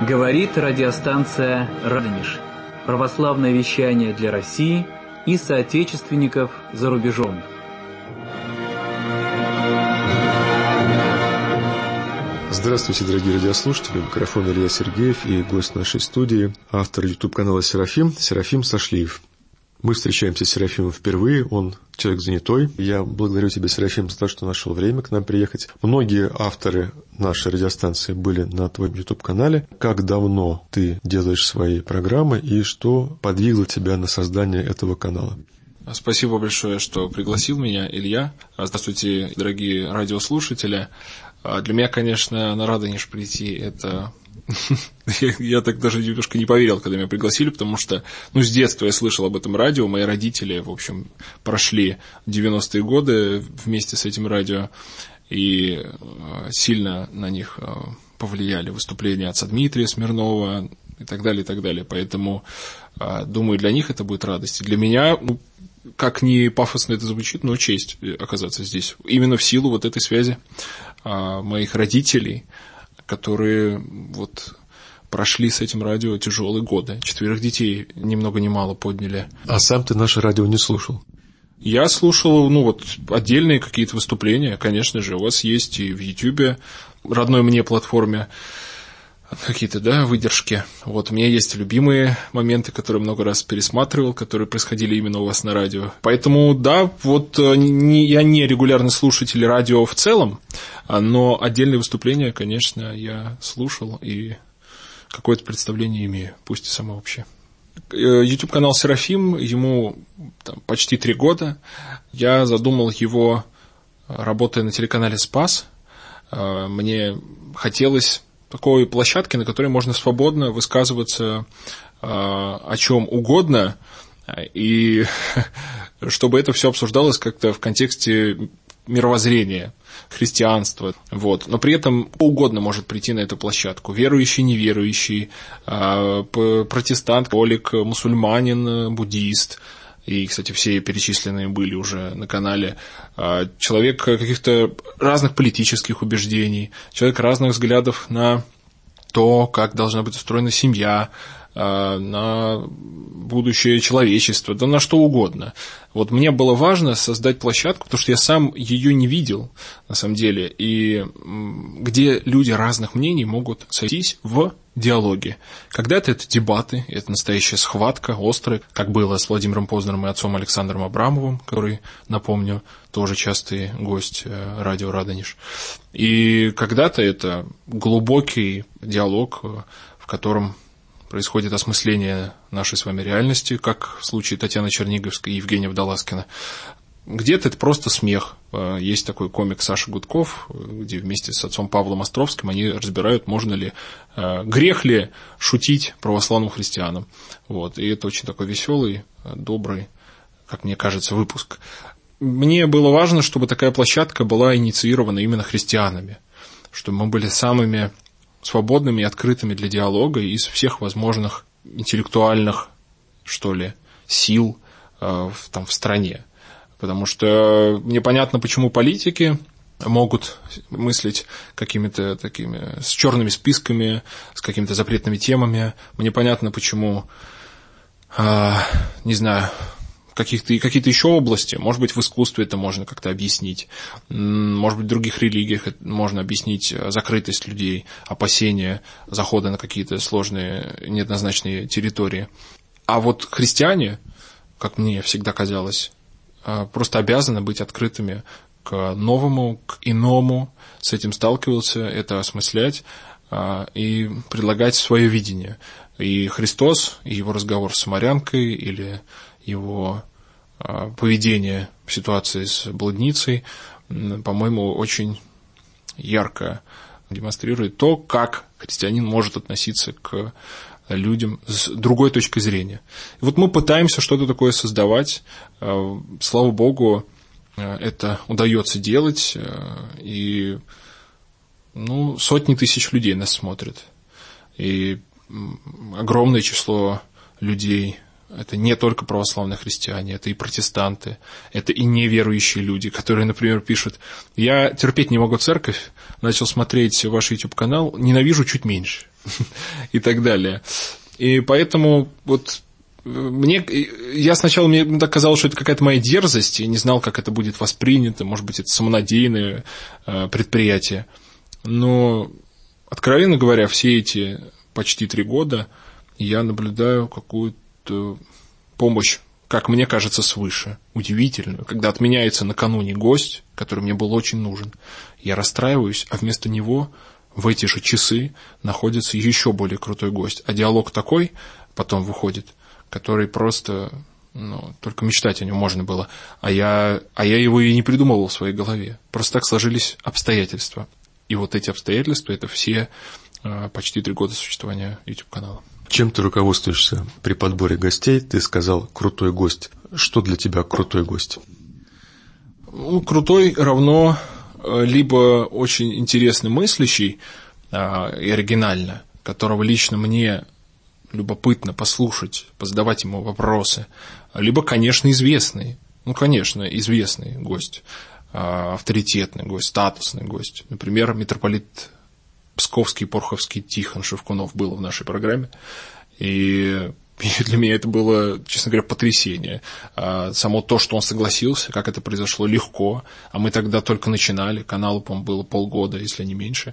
Говорит радиостанция «Радонеж». Православное вещание для России и соотечественников за рубежом. Здравствуйте, дорогие радиослушатели. Микрофон Илья Сергеев и гость нашей студии, автор YouTube-канала «Серафим» Серафим Сашлиев. Мы встречаемся с Серафимом впервые, он человек занятой. Я благодарю тебя, Серафим, за то, что нашел время к нам приехать. Многие авторы нашей радиостанции были на твоем YouTube-канале. Как давно ты делаешь свои программы и что подвигло тебя на создание этого канала? Спасибо большое, что пригласил меня, Илья. Здравствуйте, дорогие радиослушатели. Для меня, конечно, на Радонеж прийти – это... Я так даже немножко не поверил, когда меня пригласили, потому что, с детства я слышал об этом радио. Мои родители, в общем, прошли 90-е годы вместе с этим радио, и сильно на них повлияли выступления отца Дмитрия Смирнова и так далее, и так далее. Поэтому, думаю, для них это будет радость. И для меня, как ни пафосно это звучит, но честь оказаться здесь. Именно в силу вот этой связи моих родителей, которые прошли с этим радио тяжелые годы. 4 детей ни много ни мало подняли. А сам ты наше радио не слушал? Я слушал, отдельные какие-то выступления, конечно же. У вас есть и в YouTube, родной мне платформе, какие-то, выдержки. У меня есть любимые моменты, которые много раз пересматривал, которые происходили именно у вас на радио. Поэтому, я не регулярный слушатель радио в целом, но отдельные выступления, конечно, я слушал и какое-то представление имею, пусть и самое общее. YouTube-канал «Серафим», ему почти 3 года. Я задумал его, работая на телеканале «Спас». Мне хотелось такой площадки, на которой можно свободно высказываться о чем угодно, и чтобы это все обсуждалось как-то в контексте мировоззрения, христианства. Но при этом кто угодно может прийти на эту площадку. Верующий, неверующий, протестант, католик, мусульманин, буддист. И, кстати, все перечисленные были уже на канале. Человек каких-то разных политических убеждений, человек разных взглядов на то, как должна быть устроена семья, на будущее человечества, на что угодно. Мне было важно создать площадку, потому что я сам ее не видел, на самом деле, и где люди разных мнений могут сойтись в диалоге. Когда-то это дебаты, это настоящая схватка, острая, как было с Владимиром Познером и отцом Александром Абрамовым, который, напомню, тоже частый гость радио «Радонеж». И когда-то это глубокий диалог, в котором происходит осмысление нашей с вами реальности, как в случае Татьяны Черниговской и Евгения Водолазкина. Где-то это просто смех. Есть такой комик Саша Гудков, где вместе с отцом Павлом Островским они разбирают, можно ли, грех ли шутить православным христианам. И это очень такой веселый, добрый, как мне кажется, выпуск. Мне было важно, чтобы такая площадка была инициирована именно христианами, чтобы мы были самыми свободными и открытыми для диалога из всех возможных интеллектуальных, сил в стране. Потому что мне понятно, почему политики могут мыслить какими-то такими с черными списками, с какими-то запретными темами. Мне понятно, почему, какие-то еще области, может быть, в искусстве это можно как-то объяснить, может быть, в других религиях можно объяснить закрытость людей, опасения захода на какие-то сложные, неоднозначные территории. А христиане, как мне всегда казалось, просто обязаны быть открытыми к новому, к иному, с этим сталкиваться, это осмыслять и предлагать свое видение. И Христос, и его разговор с самарянкой, или его поведение в ситуации с блудницей, по-моему, очень ярко демонстрирует то, как христианин может относиться к людям с другой точки зрения. И мы пытаемся что-то такое создавать. Слава Богу, это удается делать, и сотни тысяч людей нас смотрят. И огромное число людей Это не только православные христиане, это и протестанты, это и неверующие люди, которые, например, пишут: «Я терпеть не могу церковь, начал смотреть ваш YouTube-канал, ненавижу чуть меньше» и так далее. И поэтому вот мне так казалось, что это какая-то моя дерзость, я не знал, как это будет воспринято, может быть, это самонадеянное предприятие. Но, откровенно говоря, все эти почти 3 года я наблюдаю какую-то помощь, как мне кажется, свыше, удивительную, когда отменяется накануне гость, который мне был очень нужен. Я расстраиваюсь, а вместо него в эти же часы находится еще более крутой гость. А диалог такой потом выходит, который просто, только мечтать о нем можно было. А я его и не придумывал в своей голове. Просто так сложились обстоятельства. И вот эти обстоятельства – это все почти 3 года существования YouTube-канала. Чем ты руководствуешься при подборе гостей? Ты сказал «крутой гость». Что для тебя крутой гость? Крутой равно либо очень интересный мыслящий и оригинально, которого лично мне любопытно послушать, позадавать ему вопросы, либо, конечно, известный. Конечно, известный гость, авторитетный гость, статусный гость. Например, митрополит Псковский, Порховский Тихон Шевкунов был в нашей программе, и для меня это было, честно говоря, потрясение. Само то, что он согласился, как это произошло легко, а мы тогда только начинали, каналу, по-моему, было полгода, если не меньше,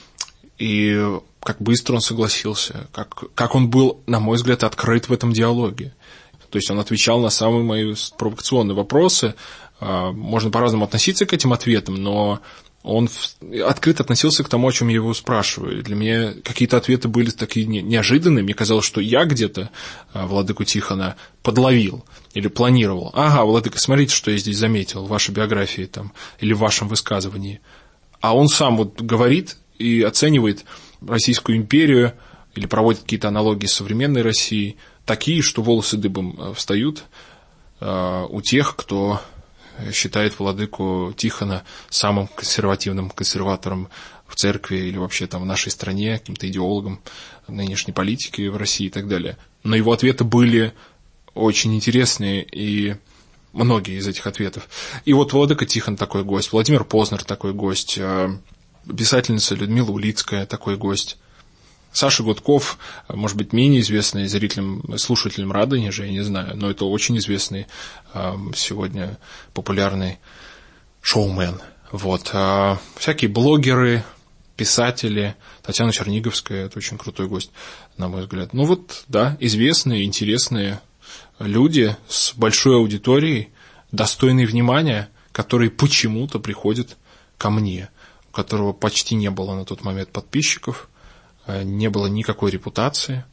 и как быстро он согласился, как он был, на мой взгляд, открыт в этом диалоге. То есть он отвечал на самые мои провокационные вопросы, можно по-разному относиться к этим ответам, но он открыто относился к тому, о чем я его спрашиваю. Для меня какие-то ответы были такие неожиданные. Мне казалось, что я где-то владыку Тихона подловил или планировал. Ага, владыка, смотрите, что я здесь заметил в вашей биографии там, или в вашем высказывании. А он сам вот говорит и оценивает Российскую империю или проводит какие-то аналогии с современной Россией, такие, что волосы дыбом встают у тех, кто считает владыку Тихона самым консервативным консерватором в церкви или вообще там в нашей стране, каким-то идеологом нынешней политики в России и так далее. Но его ответы были очень интересные, и многие из этих ответов. И вот владыка Тихон такой гость, Владимир Познер такой гость, писательница Людмила Улицкая такой гость, Саша Гудков, может быть, менее известный зрителям, слушателям Радонежа, я не знаю, но это очень известный сегодня популярный шоумен. Вот. Всякие блогеры, писатели, Татьяна Черниговская, это очень крутой гость, на мой взгляд. Известные, интересные люди с большой аудиторией, достойные внимания, которые почему-то приходят ко мне, у которого почти не было на тот момент подписчиков, не было никакой репутации,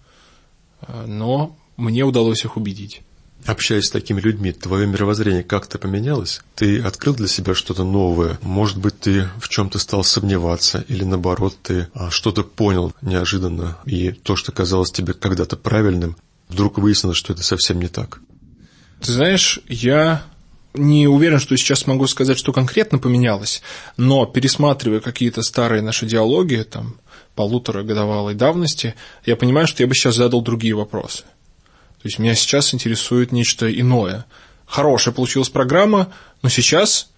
но мне удалось их убедить. Общаясь с такими людьми, твое мировоззрение как-то поменялось? Ты открыл для себя что-то новое? Может быть, ты в чем-то стал сомневаться? Или наоборот, ты что-то понял неожиданно, и то, что казалось тебе когда-то правильным, вдруг выяснилось, что это совсем не так? Ты знаешь, я не уверен, что сейчас могу сказать, что конкретно поменялось, но пересматривая какие-то старые наши диалоги, там, 1,5-годовалой давности, я понимаю, что я бы сейчас задал другие вопросы. То есть меня сейчас интересует нечто иное. Хорошая получилась программа, но сейчас,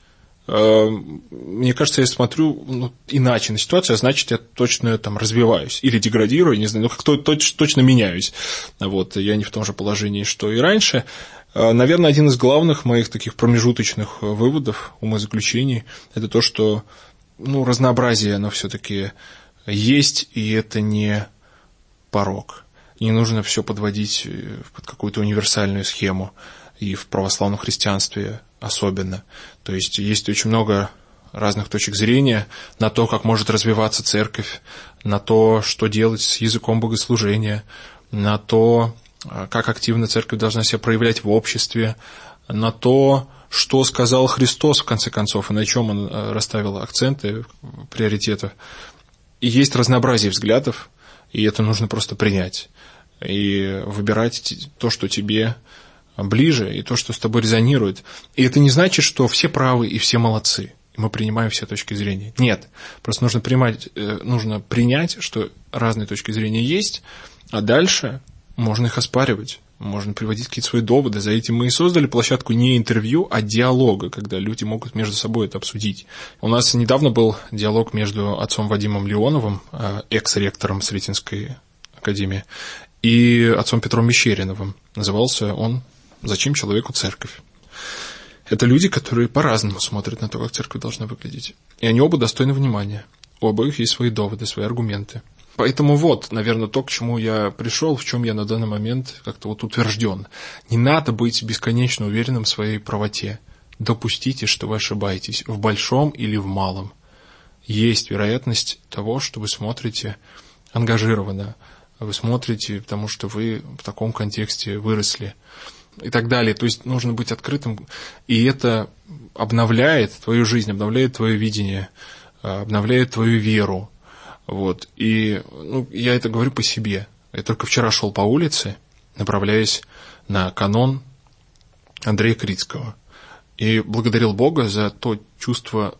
мне кажется, я смотрю иначе на ситуацию, а значит, я точно там развиваюсь или деградирую, не знаю, как-то точно меняюсь. Вот, я не в том же положении, что и раньше. Наверное, один из главных моих таких промежуточных выводов, умозаключений, это то, что разнообразие, оно все-таки есть, и это не порок. Не нужно все подводить под какую-то универсальную схему, и в православном христианстве особенно. То есть есть очень много разных точек зрения на то, как может развиваться церковь, на то, что делать с языком богослужения, на то, как активно церковь должна себя проявлять в обществе, на то, что сказал Христос, в конце концов, и на чем он расставил акценты, приоритеты. И есть разнообразие взглядов, и это нужно просто принять. И выбирать то, что тебе ближе, и то, что с тобой резонирует. И это не значит, что все правы и все молодцы, и мы принимаем все точки зрения. Нет, просто нужно принять, что разные точки зрения есть, а дальше можно их оспаривать, можно приводить какие-то свои доводы. За этим мы и создали площадку не интервью, а диалога, когда люди могут между собой это обсудить. У нас недавно был диалог между отцом Вадимом Леоновым, экс-ректором Сретенской академии, и отцом Петром Мещериновым. Назывался он «Зачем человеку церковь?». Это люди, которые по-разному смотрят на то, как церковь должна выглядеть. И они оба достойны внимания. У обоих есть свои доводы, свои аргументы. Поэтому вот, наверное, то, к чему я пришел, в чем я на данный момент как-то вот утвержден. Не надо быть бесконечно уверенным в своей правоте. Допустите, что вы ошибаетесь в большом или в малом. Есть вероятность того, что вы смотрите ангажированно. Вы смотрите, потому что вы в таком контексте выросли. И так далее. То есть нужно быть открытым. И это обновляет твою жизнь, обновляет твое видение, обновляет твою веру. Вот. И я это говорю по себе. Я только вчера шел по улице, направляясь на канон Андрея Крицкого. И благодарил Бога за то чувство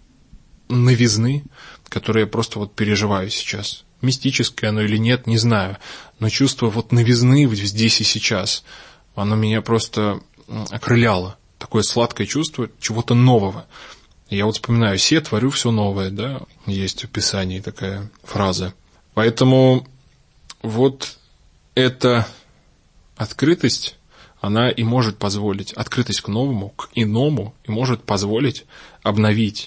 новизны, которое я просто вот переживаю сейчас. Мистическое оно или нет, не знаю. Но чувство вот новизны здесь и сейчас, оно меня просто окрыляло. Такое сладкое чувство чего-то нового. Я вот вспоминаю: «Се творю все новое», да, есть в Писании такая фраза. Поэтому вот эта открытость, она и может позволить, открытость к новому, к иному, и может позволить обновить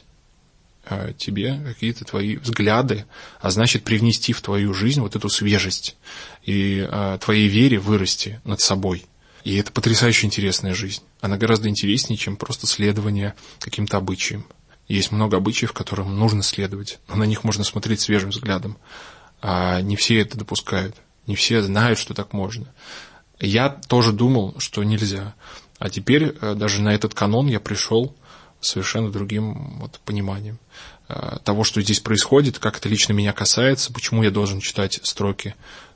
тебе какие-то твои взгляды, а значит привнести в твою жизнь вот эту свежесть и твоей вере вырасти над собой. И это потрясающе интересная жизнь. Она гораздо интереснее, чем просто следование каким-то обычаям. Есть много обычаев, которым нужно следовать, но на них можно смотреть свежим взглядом. А не все это допускают, не все знают, что так можно. Я тоже думал, что нельзя. А теперь даже на этот канон я пришел с совершенно другим вот пониманием того, что здесь происходит, как это лично меня касается, почему я должен читать строки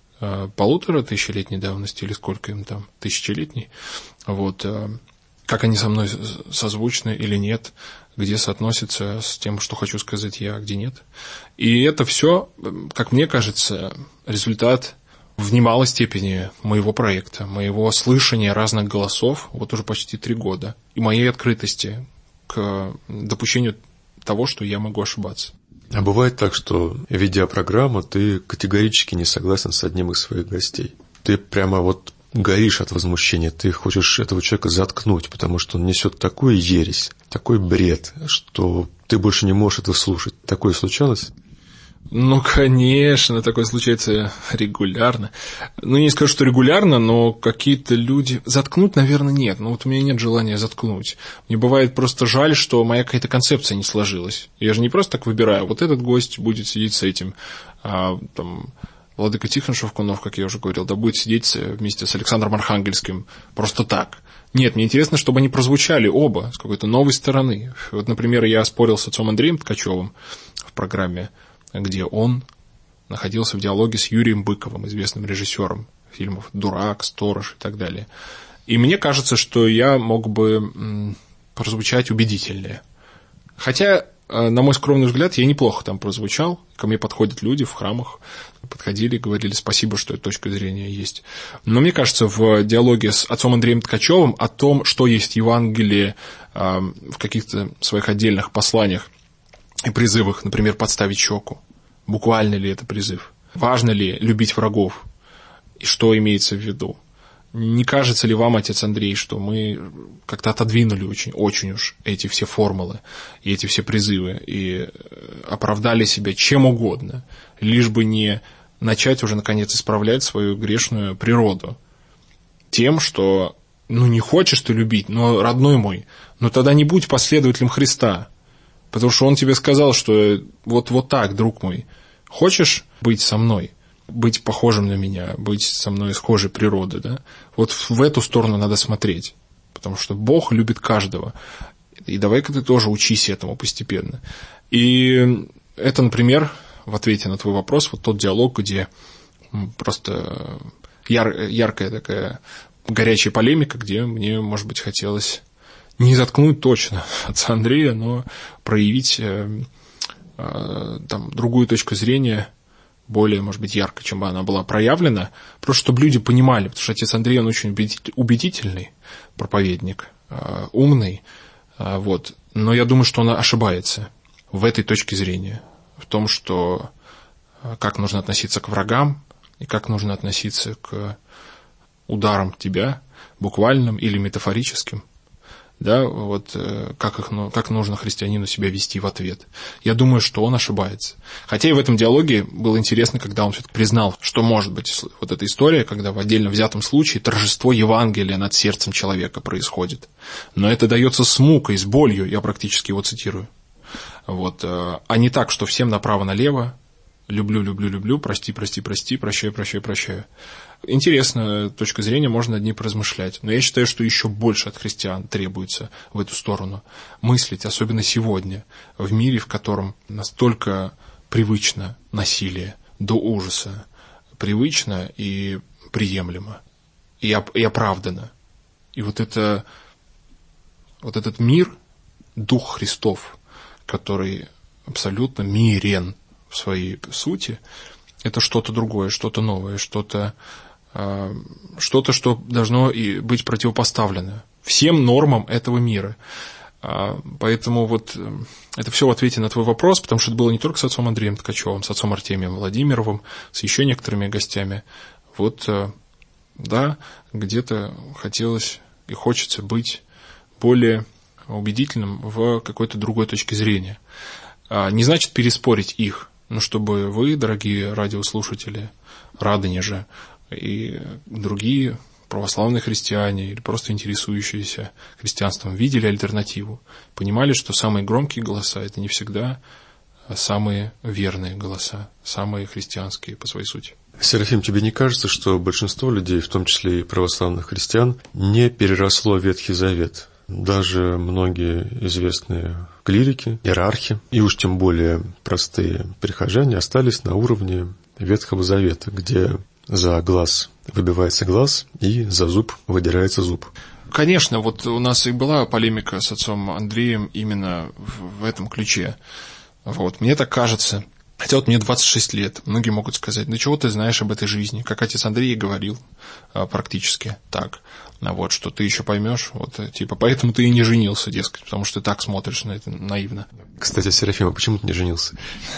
1500-летней давности, или сколько им там, тысячелетней, вот, как они со мной созвучны или нет, где соотносятся с тем, что хочу сказать я, а где нет. И это все, как мне кажется, результат в немалой степени моего проекта, моего слышания разных голосов, вот уже почти 3 года, и моей открытости к допущению того, что я могу ошибаться. А бывает так, что, ведя программу, ты категорически не согласен с одним из своих гостей. Ты прямо вот горишь от возмущения, ты хочешь этого человека заткнуть, потому что он несет такую ересь, такой бред, что ты больше не можешь это слушать. Такое случалось? Ну, конечно, такое случается регулярно. Ну, не скажу, что регулярно, но какие-то люди... Заткнуть, наверное, нет. Ну, вот у меня нет желания заткнуть. Мне бывает просто жаль, что моя какая-то концепция не сложилась. Я же не просто так выбираю, вот этот гость будет сидеть с этим, владыка Тихон Шевкунов, как я уже говорил, да будет сидеть вместе с Александром Архангельским просто так. Нет, мне интересно, чтобы они прозвучали оба с какой-то новой стороны. Вот, например, я спорил с отцом Андреем Ткачевым в программе, где он находился в диалоге с Юрием Быковым, известным режиссером фильмов «Дурак», «Сторож» и так далее. И мне кажется, что я мог бы прозвучать убедительнее. Хотя, на мой скромный взгляд, я неплохо там прозвучал. Ко мне подходят люди в храмах, подходили, говорили спасибо, что эта точка зрения есть. Но мне кажется, в диалоге с отцом Андреем Ткачевым о том, что есть Евангелие в каких-то своих отдельных посланиях и призывах, например, подставить щеку. Буквально ли это призыв? Важно ли любить врагов? И что имеется в виду? Не кажется ли вам, отец Андрей, что мы как-то отодвинули очень уж эти все формулы и эти все призывы и оправдали себя чем угодно, лишь бы не начать уже, наконец, исправлять свою грешную природу тем, что, не хочешь ты любить, но, родной мой, тогда не будь последователем Христа. Потому что он тебе сказал, что вот так, друг мой, хочешь быть со мной, быть похожим на меня, быть со мной схожей природы, да? Вот в эту сторону надо смотреть, потому что Бог любит каждого. И давай-ка ты тоже учись этому постепенно. И это, например, в ответе на твой вопрос, вот тот диалог, где просто яркая такая горячая полемика, где мне, может быть, хотелось... не заткнуть точно отца Андрея, но проявить другую точку зрения, более, может быть, ярко, чем она была проявлена, просто чтобы люди понимали, потому что отец Андрей, он очень убедительный проповедник, умный, вот. Но я думаю, что он ошибается в этой точке зрения, в том, что как нужно относиться к врагам и как нужно относиться к ударам тебя, буквальным или метафорическим, да, вот как нужно христианину себя вести в ответ. Я думаю, что он ошибается. Хотя и в этом диалоге было интересно, когда он все-таки признал, что может быть вот эта история, когда в отдельно взятом случае торжество Евангелия над сердцем человека происходит. Но это дается с мукой, с болью, я практически его цитирую. Вот. А не так, что всем направо-налево, люблю, прости, прощаю. Интересная точка зрения, можно над ней поразмышлять. Но я считаю, что еще больше от христиан требуется в эту сторону мыслить, особенно сегодня, в мире, в котором настолько привычно насилие до ужаса, привычно и приемлемо, и оправдано. И вот этот мир, Дух Христов, который абсолютно мирен в своей сути, это что-то другое, что-то новое, что-то, что должно и быть противопоставлено всем нормам этого мира. Поэтому вот это все в ответе на твой вопрос, потому что это было не только с отцом Андреем Ткачевым, с отцом Артемием Владимировым, с еще некоторыми гостями. Вот, да, где-то хотелось и хочется быть более убедительным в какой-то другой точке зрения. Не значит переспорить их, но чтобы вы, дорогие радиослушатели Радонежа, и другие православные христиане или просто интересующиеся христианством видели альтернативу, понимали, что самые громкие голоса – это не всегда самые верные голоса, самые христианские по своей сути. Серафим, тебе не кажется, что большинство людей, в том числе и православных христиан, не переросло Ветхий Завет? Даже многие известные клирики, иерархи, и уж тем более простые прихожане остались на уровне Ветхого Завета, где за глаз выбивается глаз и за зуб выдирается зуб. Конечно, вот у нас и была полемика с отцом Андреем именно в этом ключе. Вот, мне так кажется. Хотя вот мне 26 лет, многие могут сказать, да чего ты знаешь об этой жизни, как отец Андрей говорил практически так, вот, что ты еще поймешь, вот, типа, поэтому ты и не женился, дескать, потому что ты так смотришь на это наивно. Кстати, Серафим, а почему ты не женился?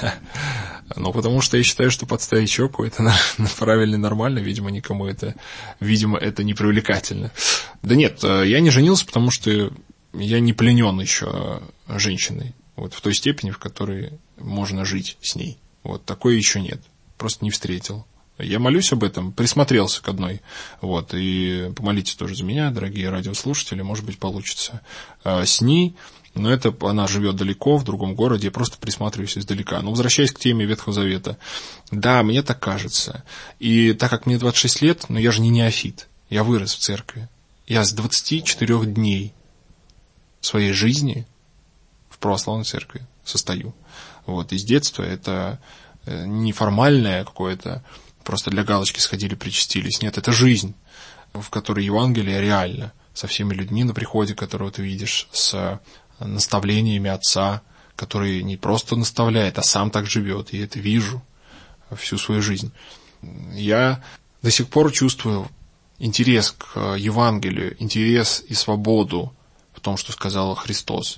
Ну, потому что я считаю, что подставить щеку это правильно и нормально, видимо, это не привлекательно. Да нет, я не женился, потому что я не пленен еще женщиной. Вот в той степени, в которой можно жить с ней. Вот такой еще нет. Просто не встретил. Я молюсь об этом, присмотрелся к одной. Вот, и помолитесь тоже за меня, дорогие радиослушатели, может быть, получится с ней. Но это она живет далеко, в другом городе, я просто присматриваюсь издалека. Но возвращаясь к теме Ветхого Завета. Да, мне так кажется. И так как мне 26 лет, но я же не неофит. Я вырос в церкви. Я с 24 дней своей жизни в православной церкви состою. Вот, из детства это не формальное какое-то, просто для галочки сходили, причастились. Нет, это жизнь, в которой Евангелие реально, со всеми людьми на приходе, которого ты видишь, с наставлениями отца, который не просто наставляет, а сам так живет. И это вижу всю свою жизнь. Я до сих пор чувствую интерес к Евангелию, интерес и свободу в том, что сказал Христос.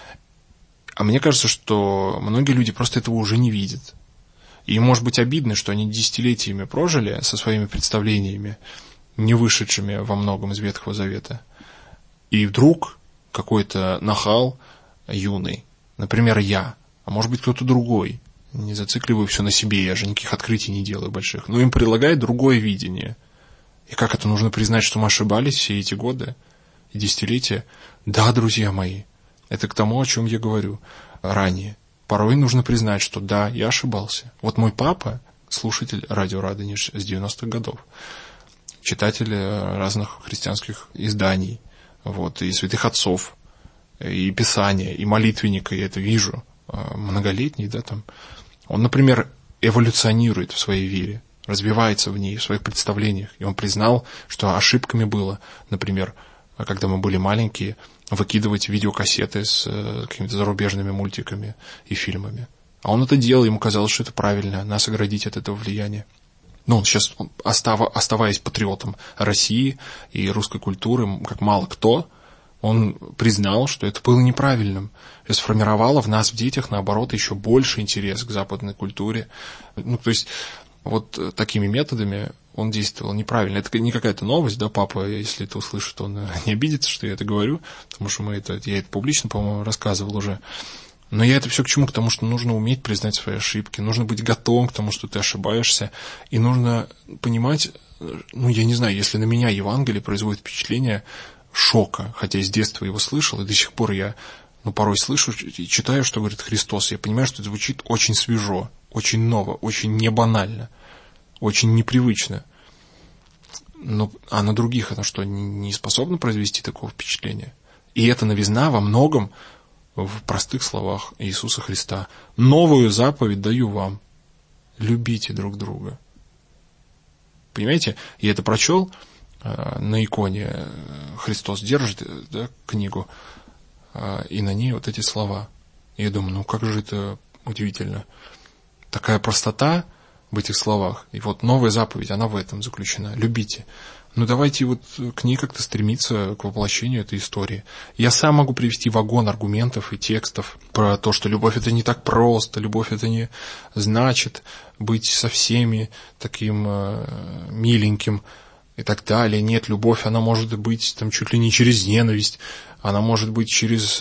А мне кажется, что многие люди просто этого уже не видят. И им может быть обидно, что они десятилетиями прожили со своими представлениями, не вышедшими во многом из Ветхого Завета. И вдруг какой-то нахал юный, например, я, а может быть кто-то другой, не зацикливаю все на себе, я же никаких открытий не делаю больших, но им предлагает другое видение. И как это нужно признать, что мы ошибались все эти годы и десятилетия? Да, друзья мои. Это к тому, о чем я говорю ранее. Порой нужно признать, что да, я ошибался. Вот мой папа, слушатель радио Радонеж с 90-х годов, читатель разных христианских изданий, вот, и святых отцов, и писания, и молитвенника, я это вижу, многолетний, да, там. Он, например, эволюционирует в своей вере, развивается в ней, в своих представлениях. И он признал, что ошибками было, например, когда мы были маленькие, выкидывать видеокассеты с какими-то зарубежными мультиками и фильмами. А он это делал, ему казалось, что это правильно, нас оградить от этого влияния. Но он сейчас, оставаясь патриотом России и русской культуры, как мало кто, он признал, что это было неправильным. Это сформировало в нас, в детях, наоборот, еще больше интерес к западной культуре. То есть, вот такими методами он действовал неправильно. Это не какая-то новость, да, папа, если это услышит, он не обидится, что я это говорю, потому что я это публично, по-моему, рассказывал уже. Но я это все к чему? К тому, что нужно уметь признать свои ошибки, нужно быть готовым к тому, что ты ошибаешься, и нужно понимать, я не знаю, если на меня Евангелие производит впечатление шока, хотя я с детства его слышал, и до сих пор я, порой слышу и читаю, что говорит Христос, я понимаю, что это звучит очень свежо, очень ново, очень не банально, очень непривычно. А на других это что, не способно произвести такого впечатления? И эта новизна во многом в простых словах Иисуса Христа. Новую заповедь даю вам. Любите друг друга. Понимаете? Я это прочел на иконе. Христос держит, да, книгу, и на ней вот эти слова. И я думаю, как же это удивительно. Такая простота в этих словах. И вот новая заповедь, она в этом заключена. Любите. Давайте к ней как-то стремиться, к воплощению этой истории. Я сам могу привести вагон аргументов и текстов про то, что любовь это не так просто, любовь это не значит быть со всеми таким миленьким и так далее. Нет, любовь, она может быть чуть ли не через ненависть, она может быть через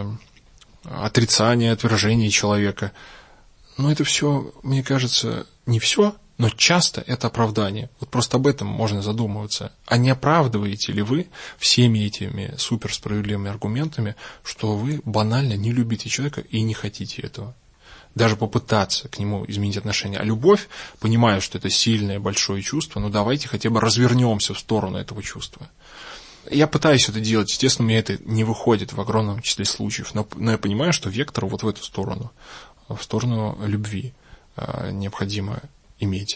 отрицание, отвержение человека. Но это все, мне кажется, не все, но часто это оправдание. Вот просто об этом можно задумываться. А не оправдываете ли вы всеми этими суперсправедливыми аргументами, что вы банально не любите человека и не хотите этого? Даже попытаться к нему изменить отношение. А любовь, понимая, что это сильное, большое чувство, давайте хотя бы развернемся в сторону этого чувства. Я пытаюсь это делать, естественно, у меня это не выходит в огромном числе случаев, но я понимаю, что вектор в эту сторону, в сторону любви необходимо иметь.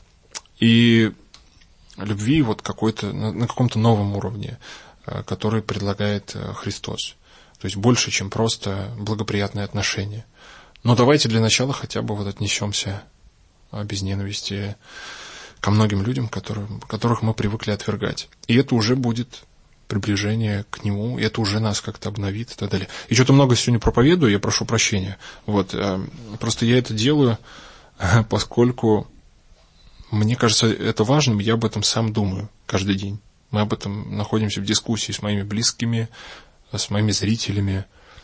И любви какой-то, на каком-то новом уровне, который предлагает Христос. То есть больше, чем просто благоприятные отношения. Но давайте для начала хотя бы отнесемся без ненависти ко многим людям, которых мы привыкли отвергать. И это уже будет приближение к Нему, и это уже нас как-то обновит и так далее. И что-то много сегодня проповедую, я прошу прощения. Просто я это делаю, поскольку мне кажется это важным, я об этом сам думаю каждый день. Мы об этом находимся в дискуссии с моими близкими, с моими зрителями.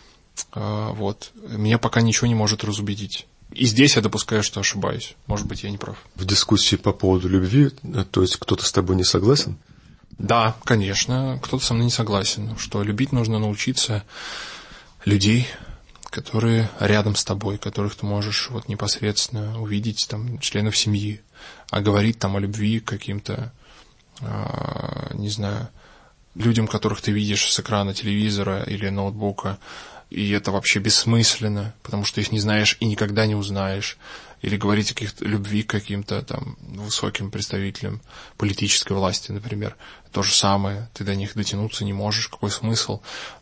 Меня пока ничего не может разубедить. И здесь я допускаю, что ошибаюсь. Может быть, я не прав. В дискуссии по поводу любви, то есть кто-то с тобой не согласен? Да, конечно, кто-то со мной не согласен, что любить нужно научиться людей, которые рядом с тобой, которых ты можешь непосредственно увидеть, членов семьи, а говорить о любви каким-то, не знаю, людям, которых ты видишь с экрана телевизора или ноутбука, и это вообще бессмысленно, потому что их не знаешь и никогда не узнаешь. Или говорить о каких-то любви к каким-то высоким представителям политической власти, например. То же самое, ты до них дотянуться не можешь, какой смысл?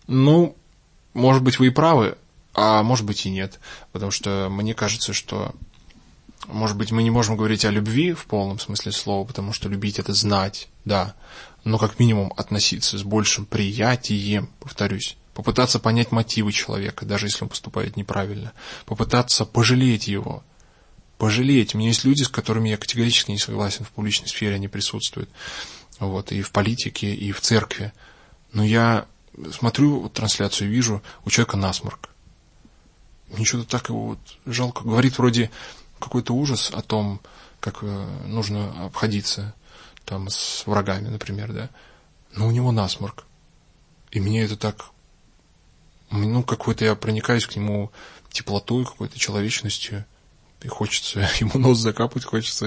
Может быть, вы и правы, а может быть и нет. Потому что мне кажется, что, может быть, мы не можем говорить о любви в полном смысле слова, потому что любить — это знать, да, но как минимум относиться с большим приятием, повторюсь. Попытаться понять мотивы человека, даже если он поступает неправильно. Попытаться пожалеть его. Пожалеть. У меня есть люди, с которыми я категорически не согласен в публичной сфере, они присутствуют. И в политике, и в церкви. Но я смотрю трансляцию и вижу, у человека насморк. Мне что-то так его жалко. Говорит вроде какой-то ужас о том, как нужно обходиться с врагами, например, да. Но у него насморк. И мне это так... какой-то я проникаюсь к нему теплотой, какой-то человечностью. И хочется ему нос закапать, хочется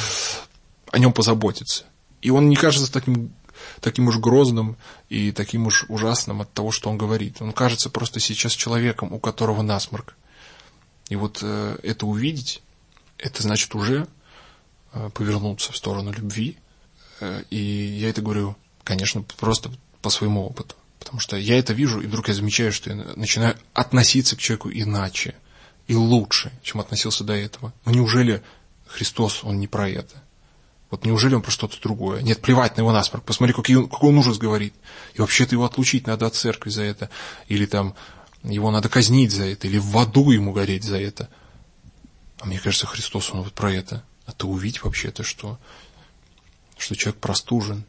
о нем позаботиться. И он не кажется таким уж грозным и таким уж ужасным от того, что он говорит. Он кажется просто сейчас человеком, у которого насморк. И это увидеть, это значит уже повернуться в сторону любви. И я это говорю, конечно, просто по своему опыту. Потому что я это вижу, и вдруг я замечаю, что я начинаю относиться к человеку иначе. и лучше, чем относился до этого. Но неужели Христос, Он не про это? Вот неужели Он про что-то другое? Нет, плевать на его насморк, посмотри, какой он ужас говорит. И вообще-то его отлучить надо от церкви за это. Или там его надо казнить за это, или в аду ему гореть за это. А мне кажется, Христос, Он вот про это. А ты увидь вообще-то, что человек простужен.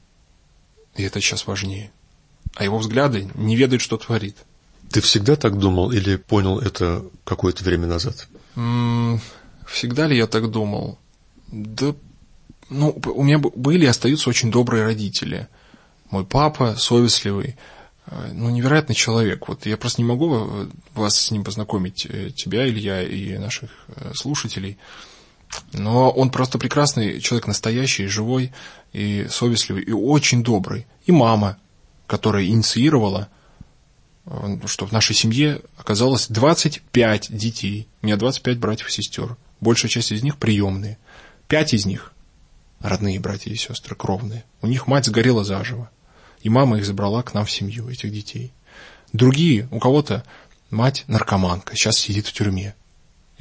И это сейчас важнее. А его взгляды не ведают, что творит. Ты всегда так думал или понял это какое-то время назад? Всегда ли я так думал? Да, у меня были и остаются очень добрые родители. Мой папа совестливый, невероятный человек. Вот я просто не могу вас с ним познакомить, тебя, Илья, и наших слушателей. Но он просто прекрасный человек, настоящий, живой и совестливый, и очень добрый. И мама, которая инициировала, что в нашей семье оказалось 25 детей. У меня 25 братьев и сестер. Большая часть из них приемные. 5 из них родные братья и сестры, кровные. У них мать сгорела заживо. И мама их забрала к нам в семью, этих детей. Другие, у кого-то мать наркоманка, сейчас сидит в тюрьме. И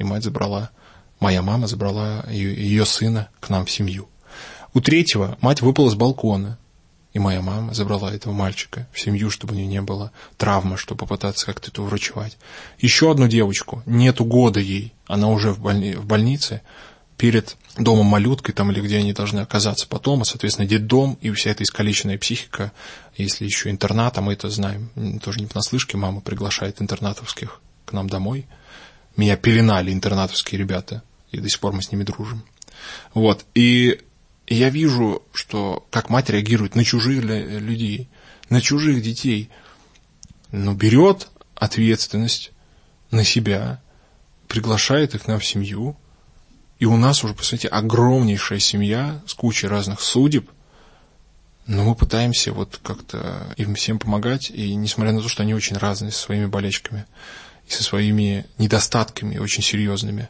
моя мама забрала ее сына к нам в семью. У третьего мать выпала с балкона. И моя мама забрала этого мальчика в семью, чтобы у нее не было травмы, чтобы попытаться как-то это уврачевать. Еще одну девочку, нету года ей, она уже в больнице, перед домом-малюткой, там или где они должны оказаться потом, соответственно, детдом и вся эта искалеченная психика, если еще интернат, а мы это знаем, тоже не понаслышке, мама приглашает интернатовских к нам домой. Меня пеленали интернатовские ребята, и до сих пор мы с ними дружим. Вот, и я вижу, что как мать реагирует на чужих людей, на чужих детей, но берет ответственность на себя, приглашает их к нам в семью, и у нас уже, по сути, огромнейшая семья с кучей разных судеб, но мы пытаемся вот как-то им всем помогать, и несмотря на то, что они очень разные, со своими болячками и со своими недостатками очень серьезными.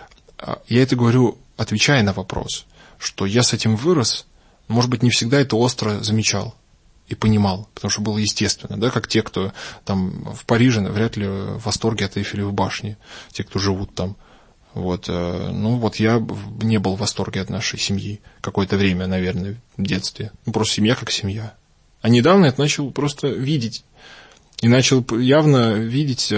Я это говорю, отвечая на вопрос, что я с этим вырос, может быть, не всегда это остро замечал и понимал, потому что было естественно, да, как те, кто там в Париже, вряд ли в восторге от Эйфелевой башни, те, кто живут там. Вот, я не был в восторге от нашей семьи какое-то время, наверное, в детстве. Просто семья как семья. А недавно я начал просто видеть. И начал явно видеть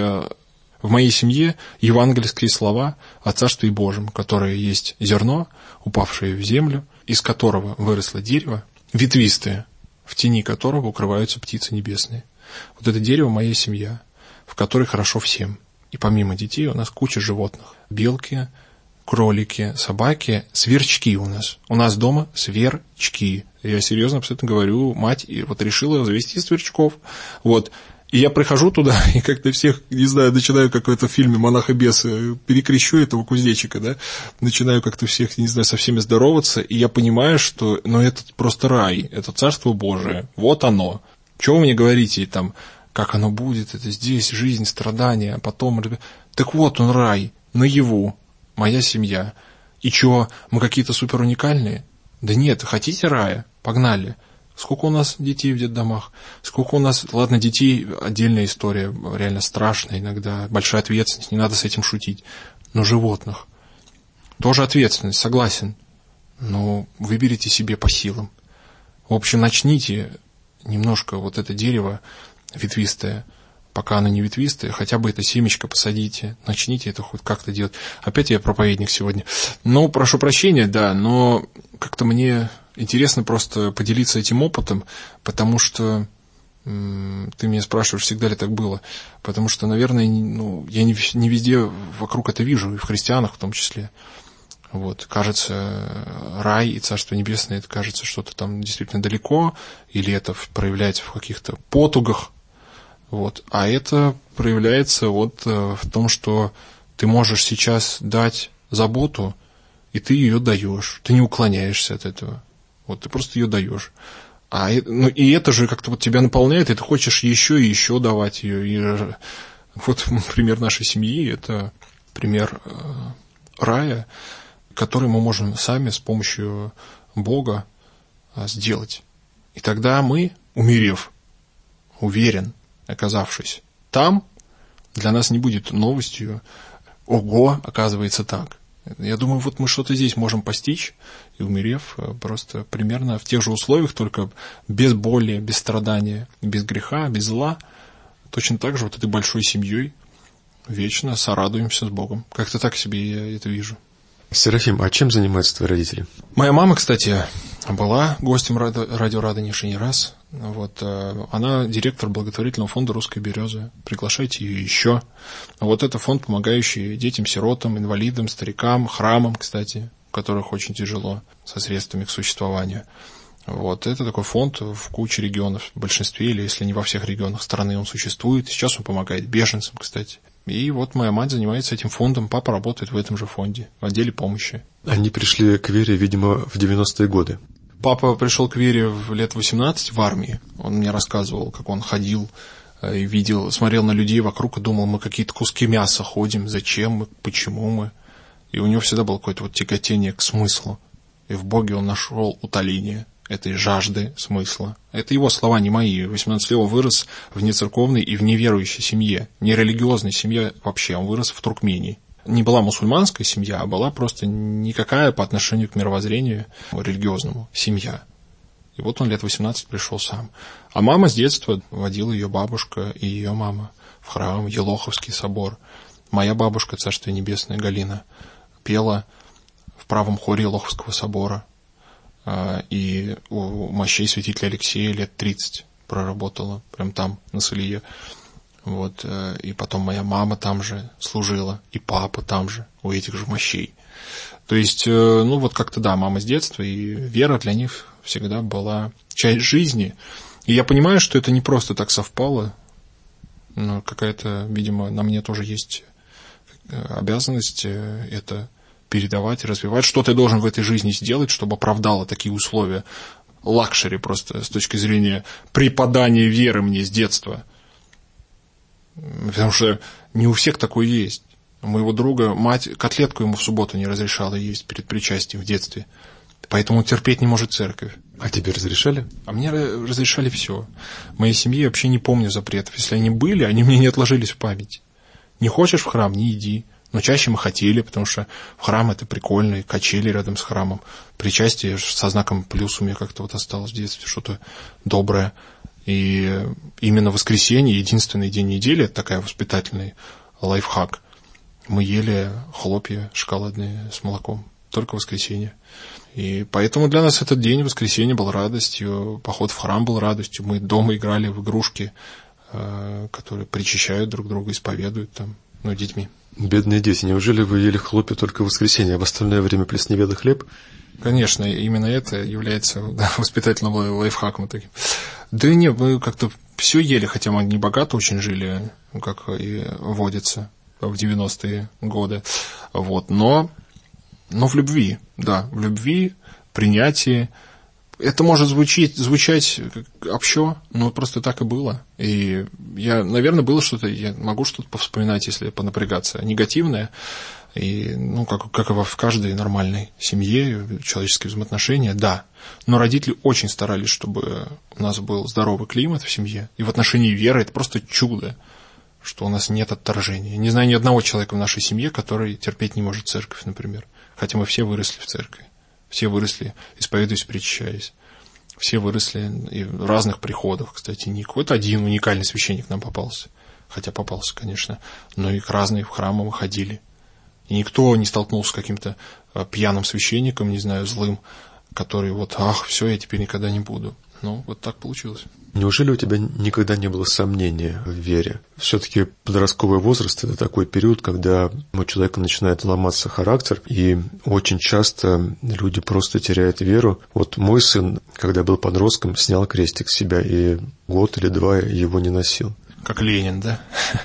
в моей семье евангельские слова о Царстве Божьем, которое есть зерно, упавшее в землю, из которого выросло дерево, ветвистое, в тени которого укрываются птицы небесные. Вот это дерево моя семья, в которой хорошо всем. И помимо детей у нас куча животных. Белки, кролики, собаки, сверчки у нас. У нас дома сверчки. Я серьезно абсолютно говорю, мать вот решила завести сверчков. Вот. И я прихожу туда, и как-то всех, не знаю, начинаю, как в этом фильме «Монах и бес», перекрещу этого кузнечика, да, начинаю как-то всех, не знаю, со всеми здороваться, и я понимаю, что, это просто рай, это Царство Божие, вот оно. Чего вы мне говорите, там, как оно будет, это здесь, жизнь, страдания, а потом... Так вот он рай, наяву, моя семья. И чего, мы какие-то супер уникальные? Да нет, хотите рая? Погнали. Сколько у нас детей в детдомах? Сколько у нас... Ладно, детей отдельная история, реально страшная иногда, большая ответственность, не надо с этим шутить. Но животных. Тоже ответственность, согласен. Но выберите себе по силам. В общем, начните немножко вот это дерево ветвистое, пока оно не ветвистое, хотя бы это семечко посадите, начните это хоть как-то делать. Опять я проповедник сегодня. Прошу прощения, да, но как-то мне... Интересно просто поделиться этим опытом, потому что ты меня спрашиваешь, всегда ли так было. Потому что, наверное, я не везде вокруг это вижу, и в христианах в том числе. Вот, кажется, рай и Царство Небесное, это кажется что-то там действительно далеко, или это проявляется в каких-то потугах. Вот. А это проявляется в том, что ты можешь сейчас дать заботу, и ты ее даешь, ты не уклоняешься от этого. Вот ты просто ее даешь. И это же как-то тебя наполняет, и ты хочешь еще и еще давать ее. И вот пример нашей семьи, это пример рая, который мы можем сами с помощью Бога сделать. И тогда мы, умерев, уверен, оказавшись там, для нас не будет новостью ого, оказывается так. Я думаю, вот мы что-то здесь можем постичь, и умерев просто примерно в тех же условиях, только без боли, без страдания, без греха, без зла, точно так же вот этой большой семьей вечно сорадуемся с Богом. Как-то так себе я это вижу. Серафим, а чем занимаются твои родители? Моя мама, кстати, была гостем радио «Радонеж» не раз. Вот, она директор благотворительного фонда «Русская береза». Приглашайте ее еще. Вот это фонд, помогающий детям-сиротам, инвалидам, старикам, храмам, кстати, у которых очень тяжело со средствами к существованию. Вот, это такой фонд в куче регионов, в большинстве, или если не во всех регионах страны он существует. Сейчас он помогает беженцам, кстати. И вот моя мать занимается этим фондом, папа работает в этом же фонде, в отделе помощи. Они пришли к вере, видимо, в 90-е годы. Папа пришел к вере в лет 18 в армии. Он мне рассказывал, как он ходил и видел, смотрел на людей вокруг и думал, мы какие-то куски мяса ходим, зачем мы, почему мы. И у него всегда было какое-то вот тяготение к смыслу. И в Боге он нашел утоление этой жажды смысла. Это его слова, не мои. 18 лет он вырос в нецерковной и в неверующей семье. Не религиозной семье вообще. Он вырос в Туркмении. Не была мусульманская семья, а была просто никакая по отношению к мировоззрению религиозному семья. И вот он лет 18 пришел сам. А мама с детства водила ее бабушка и ее мама в храм, Елоховский собор. Моя бабушка, Царство Небесное, Галина, пела в правом хоре Елоховского собора. И у мощей святителя Алексея лет 30 проработала, прям там, на Салие. Вот, и потом моя мама там же служила, и папа там же, у этих же мощей. То есть, ну вот как-то да, мама с детства, и вера для них всегда была часть жизни. И я понимаю, что это не просто так совпало, но какая-то, видимо, на мне тоже есть обязанность это передавать, развивать. Что ты должен в этой жизни сделать, чтобы оправдало такие условия? Лакшери просто с точки зрения преподания веры мне с детства. Потому что не у всех такое есть. У моего друга мать котлетку ему в субботу не разрешала есть перед причастием в детстве. Поэтому он терпеть не может церковь. А тебе разрешали? А мне разрешали все. В моей семье вообще не помню запретов. Если они были, они мне не отложились в память. Не хочешь в храм, не иди. Но чаще мы хотели, потому что в храм это прикольно, и качели рядом с храмом. Причастие со знаком плюс у меня как-то вот осталось в детстве, что-то доброе. И именно воскресенье, единственный день недели, это такая воспитательный лайфхак. Мы ели хлопья шоколадные с молоком. Только в воскресенье. И поэтому для нас этот день, воскресенье, был радостью. Поход в храм был радостью. Мы дома играли в игрушки, которые причащают друг друга, исповедуют там, детьми. Бедные дети, неужели вы ели хлопья только в воскресенье, а в остальное время плесневелый хлеб? Конечно, именно это является воспитательным лайфхаком таким. Да нет, мы как-то все ели, хотя мы не богато очень жили, как и водится в 90-е годы. Вот, но в любви, да, в любви, принятии. Это может звучать общо, но просто так и было. И наверное, было что-то, я могу что-то повспоминать, если понапрягаться, негативное. И, как и в каждой нормальной семье, человеческие взаимоотношения, да. Но родители очень старались, чтобы у нас был здоровый климат в семье. И в отношении веры это просто чудо, что у нас нет отторжения. Не знаю ни одного человека в нашей семье, который терпеть не может церковь, например. Хотя мы все выросли в церкви. Все выросли, исповедуясь, причащаясь. Все выросли и в разных приходах, кстати. Не какой-то один уникальный священник нам попался. Хотя попался, конечно. Но и к разным храмам мы ходили. И никто не столкнулся с каким-то пьяным священником, не знаю, злым, который все, я теперь никогда не буду. Вот так получилось. Неужели у тебя никогда не было сомнения в вере? Все-таки подростковый возраст – это такой период, когда у человека начинает ломаться характер, и очень часто люди просто теряют веру. Вот мой сын, когда был подростком, снял крестик с себя, и год или два его не носил. Как Ленин, да?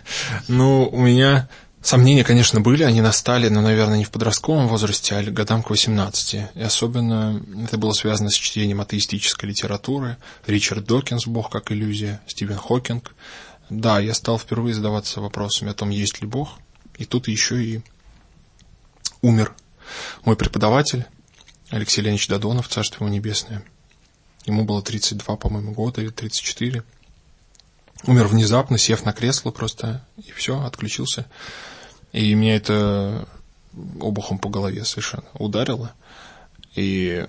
У меня сомнения, конечно, были, они настали, но, наверное, не в подростковом возрасте, а годам к 18. И особенно это было связано с чтением атеистической литературы. Ричард Докинс «Бог как иллюзия», Стивен Хокинг. Да, я стал впервые задаваться вопросами о том, есть ли Бог. И тут еще и умер мой преподаватель Алексей Леонидович Додонов, Царство ему небесное. Ему было 32, по-моему, года, или 34. Умер внезапно, сев на кресло просто, и все, отключился. И меня это обухом по голове совершенно ударило. И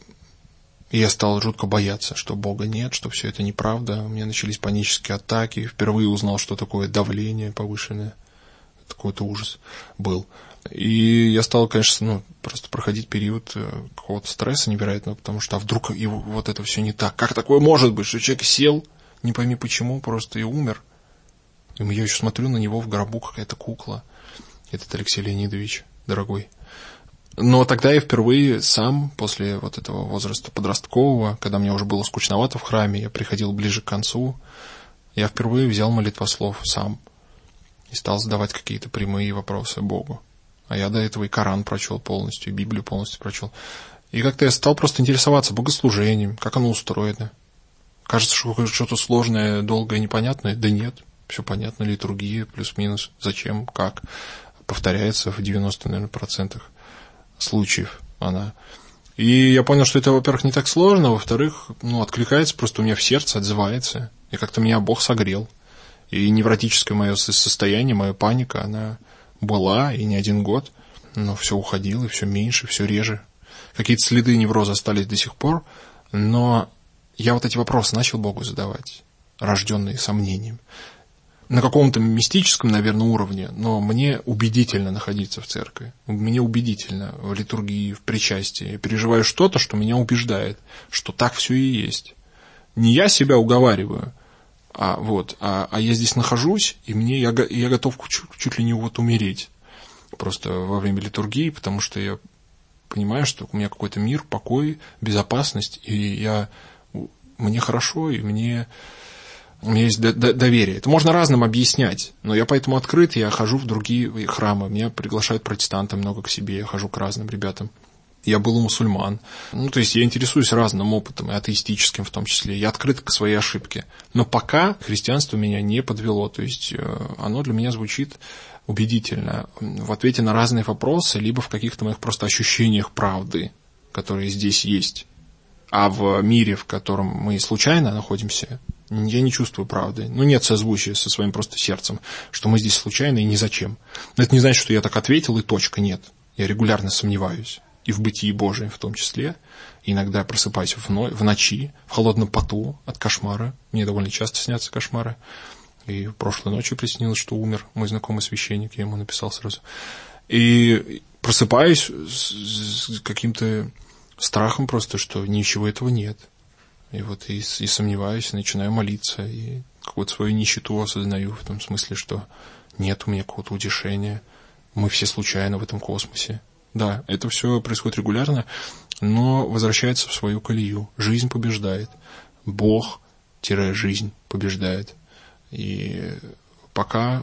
я стал жутко бояться, что Бога нет, что все это неправда. У меня начались панические атаки. Впервые узнал, что такое давление повышенное. Какой-то ужас был. И я стал, конечно, просто проходить период какого-то стресса невероятного, потому что вдруг его, вот это все не так. Как такое может быть, что человек сел, не пойми почему, просто и умер. И я еще смотрю на него в гробу, какая-то кукла. Этот Алексей Леонидович, дорогой. Но тогда я впервые сам, после вот этого возраста подросткового, когда мне уже было скучновато в храме, я приходил ближе к концу, я впервые взял молитвослов сам и стал задавать какие-то прямые вопросы Богу. А я до этого и Коран прочел полностью, и Библию полностью прочел. И как-то я стал просто интересоваться богослужением, как оно устроено. Кажется, что что-то сложное, долгое, непонятное. Да нет, все понятно, литургия, плюс-минус, зачем, как. Повторяется в 90%, наверное, случаев она. И я понял, что это, во-первых, не так сложно, во-вторых, откликается, просто у меня в сердце отзывается. И как-то меня Бог согрел. И невротическое мое состояние, моя паника, она была, и не один год, но все уходило, все меньше, все реже. Какие-то следы невроза остались до сих пор, но я вот эти вопросы начал Богу задавать, рожденные сомнением. На каком-то мистическом, наверное, уровне, но мне убедительно находиться в церкви. Мне убедительно в литургии, в причастии. Я переживаю что-то, что меня убеждает, что так все и есть. Не я себя уговариваю, а я здесь нахожусь, и я готов чуть ли не умереть просто во время литургии, потому что я понимаю, что у меня какой-то мир, покой, безопасность, и мне хорошо, и у меня есть доверие. Это можно разным объяснять, но я поэтому открыт, я хожу в другие храмы, меня приглашают протестанты много к себе, я хожу к разным ребятам. Я был у мусульман. То есть я интересуюсь разным опытом, и атеистическим в том числе. Я открыт к своей ошибке. Но пока христианство меня не подвело. То есть оно для меня звучит убедительно в ответе на разные вопросы, либо в каких-то моих просто ощущениях правды, которые здесь есть. А в мире, в котором мы случайно находимся, я не чувствую правды. Нет созвучия со своим просто сердцем, что мы здесь случайно и ни зачем. Но это не значит, что я так ответил и точка. Нет. Я регулярно сомневаюсь. И в бытии Божьем в том числе. Иногда просыпаюсь в ночи, в холодном поту от кошмара. Мне довольно часто снятся кошмары. И прошлой ночью приснилось, что умер мой знакомый священник. Я ему написал сразу. И просыпаюсь с каким-то страхом просто, что ничего этого нет. И сомневаюсь, начинаю молиться. И какую-то свою нищету осознаю в том смысле, что нет у меня какого-то утешения. Мы все случайно в этом космосе. Да, это все происходит регулярно, но возвращается в свою колею. Жизнь побеждает. Бог-жизнь побеждает. И пока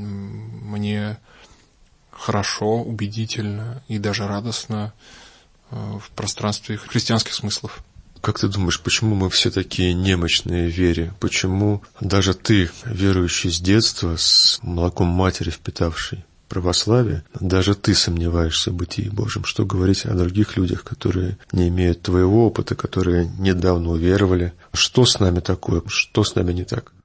мне хорошо, убедительно и даже радостно в пространстве христианских смыслов. Как ты думаешь, почему мы все такие немощные в вере? Почему даже ты, верующий с детства, с молоком матери впитавший православие, даже ты сомневаешься в бытии Божьем? Что говорить о других людях, которые не имеют твоего опыта, которые недавно уверовали? Что с нами такое? Что с нами не так?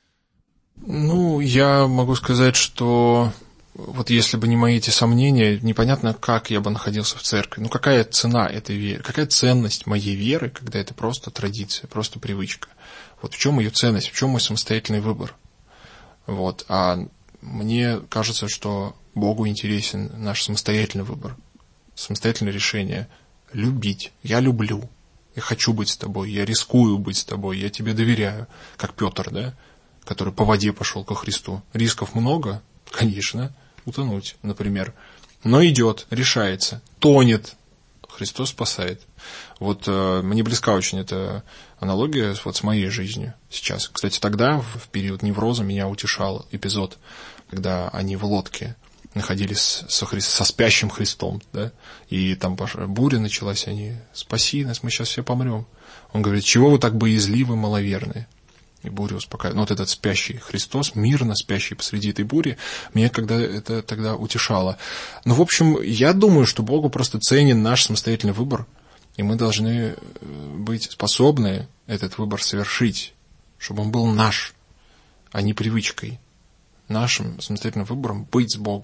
Я могу сказать, что вот если бы не мои эти сомнения, непонятно, как я бы находился в церкви. Какая цена этой веры? Какая ценность моей веры, когда это просто традиция, просто привычка? Вот в чем ее ценность, в чем мой самостоятельный выбор? А мне кажется, что Богу интересен наш самостоятельный выбор, самостоятельное решение. Любить. Я люблю. Я хочу быть с тобой. Я рискую быть с тобой. Я тебе доверяю. Как Петр, да? Который по воде пошел ко Христу. Рисков много? Конечно. Утонуть, например. Но идет, решается. Тонет. Христос спасает. Мне близка очень эта аналогия с моей жизнью сейчас. Кстати, тогда, в период невроза, меня утешал эпизод, когда они в лодке находились со спящим Христом, да, и там буря началась, они: спаси нас, мы сейчас все помрем. Он говорит: чего вы так боязливы, маловерные? И буря успокаивает. Этот спящий Христос, мирно спящий посреди этой бури, меня это тогда утешало. В общем, я думаю, что Богу просто ценен наш самостоятельный выбор, и мы должны быть способны этот выбор совершить, чтобы он был наш, а не привычкой. Нашим самостоятельным выбором быть с Богом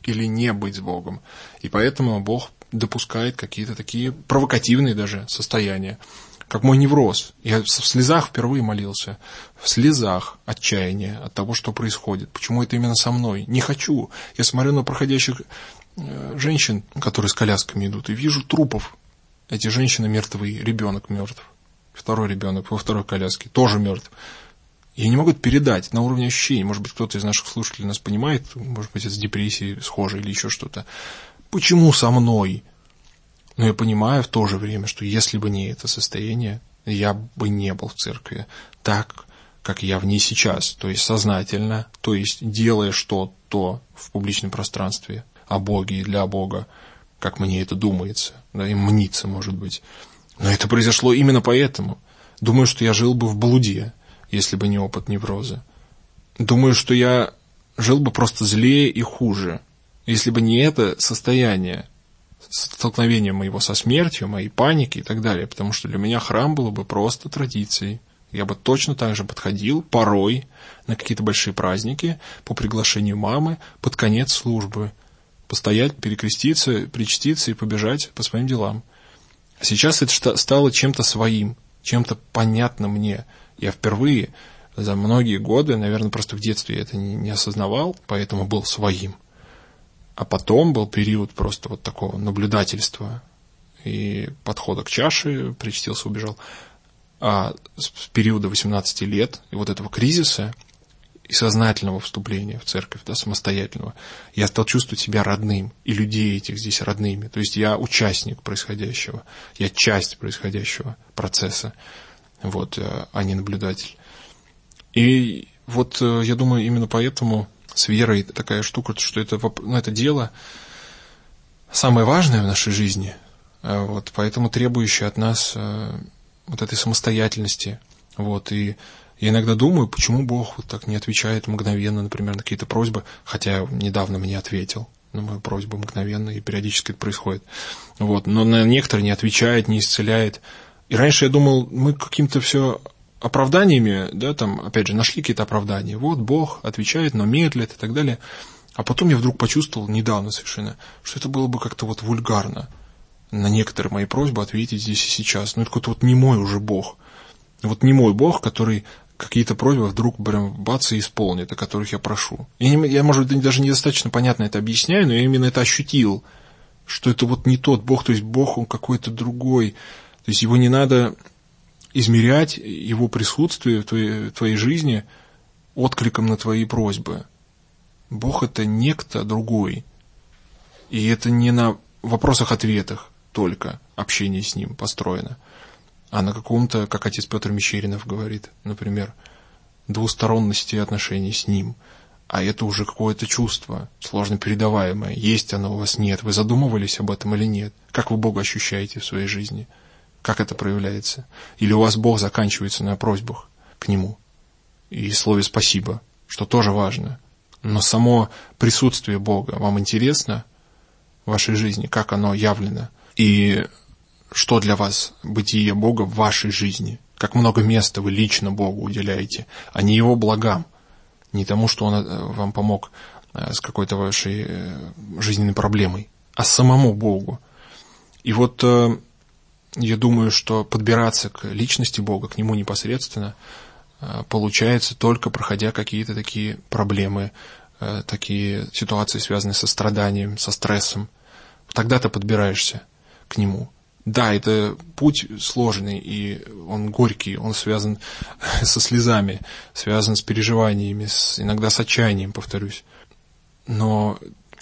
или не быть с Богом. И поэтому Бог допускает какие-то такие провокативные даже состояния. Как мой невроз. Я в слезах впервые молился. В слезах отчаяния от того, что происходит. Почему это именно со мной? Не хочу. Я смотрю на проходящих женщин, которые с колясками идут, и вижу трупов. Эти женщины мертвые, ребенок мертв. Второй ребенок во второй коляске тоже мертв. Я не могу это передать на уровне ощущений. Может быть, кто-то из наших слушателей нас понимает, может быть, это с депрессией схоже или еще что-то. Почему со мной? Но я понимаю в то же время, что если бы не это состояние, я бы не был в церкви так, как я в ней сейчас. То есть сознательно, то есть делая что-то в публичном пространстве о Боге и для Бога, как мне это думается, да, и мнится, может быть. Но это произошло именно поэтому. Думаю, что я жил бы в блуде, если бы не опыт невроза. Думаю, что я жил бы просто злее и хуже, если бы не это состояние, столкновение моего со смертью, моей паники и так далее. Потому что для меня храм было бы просто традицией. Я бы точно так же подходил порой на какие-то большие праздники по приглашению мамы под конец службы. Постоять, перекреститься, причаститься и побежать по своим делам. Сейчас это стало чем-то своим, чем-то понятным мне. Я впервые за многие годы, наверное, просто в детстве я это не осознавал, поэтому был своим. А потом был период просто вот такого наблюдательства и подхода к чаше, причастился, убежал. А с периода 18 лет и вот этого кризиса и сознательного вступления в церковь, да, самостоятельного, я стал чувствовать себя родным, и людей этих здесь родными. То есть я участник происходящего, я часть происходящего процесса, вот, а не наблюдатель. И вот я думаю, именно поэтому с верой такая штука, что это дело самое важное в нашей жизни, вот, поэтому требующее от нас вот этой самостоятельности. Вот, и я иногда думаю, почему Бог вот так не отвечает мгновенно, например, на какие-то просьбы, хотя недавно мне ответил на мою просьбу мгновенно, и периодически это происходит. Вот, но на некоторые не отвечает, не исцеляет. И раньше я думал, мы каким-то все оправданиями, да, там, опять же, нашли какие-то оправдания. Вот, Бог отвечает, но медлит и так далее. А потом я вдруг почувствовал, недавно совершенно, что это было бы как-то вот вульгарно на некоторые мои просьбы ответить здесь и сейчас. Ну, это какой-то вот не мой уже Бог. Вот не мой Бог, который какие-то просьбы вдруг прям бац и исполнит, о которых я прошу. Я, может быть, даже недостаточно понятно это объясняю, но я именно это ощутил, что это вот не тот Бог, то есть Бог, он какой-то другой. То есть его не надо измерять, его присутствие в твоей жизни откликом на твои просьбы. Бог — это некто другой. И это не на вопросах-ответах только общение с ним построено, а на каком-то, как отец Петр Мещеринов говорит, например, двусторонности отношений с ним. А это уже какое-то чувство, сложно передаваемое. Есть оно у вас, нет. Вы задумывались об этом или нет? Как вы Бога ощущаете в своей жизни? Как это проявляется? Или у вас Бог заканчивается на просьбах к Нему и слове «спасибо», что тоже важно. Но само присутствие Бога вам интересно в вашей жизни, как оно явлено? И что для вас бытие Бога в вашей жизни? Как много места вы лично Богу уделяете, а не Его благам, не тому, что Он вам помог с какой-то вашей жизненной проблемой, а самому Богу. И вот я думаю, что подбираться к личности Бога, к Нему непосредственно, получается только проходя какие-то такие проблемы, такие ситуации, связанные со страданием, со стрессом. Тогда ты подбираешься к Нему. Да, это путь сложный, и он горький, он связан со слезами, связан с переживаниями, иногда с отчаянием, повторюсь. Но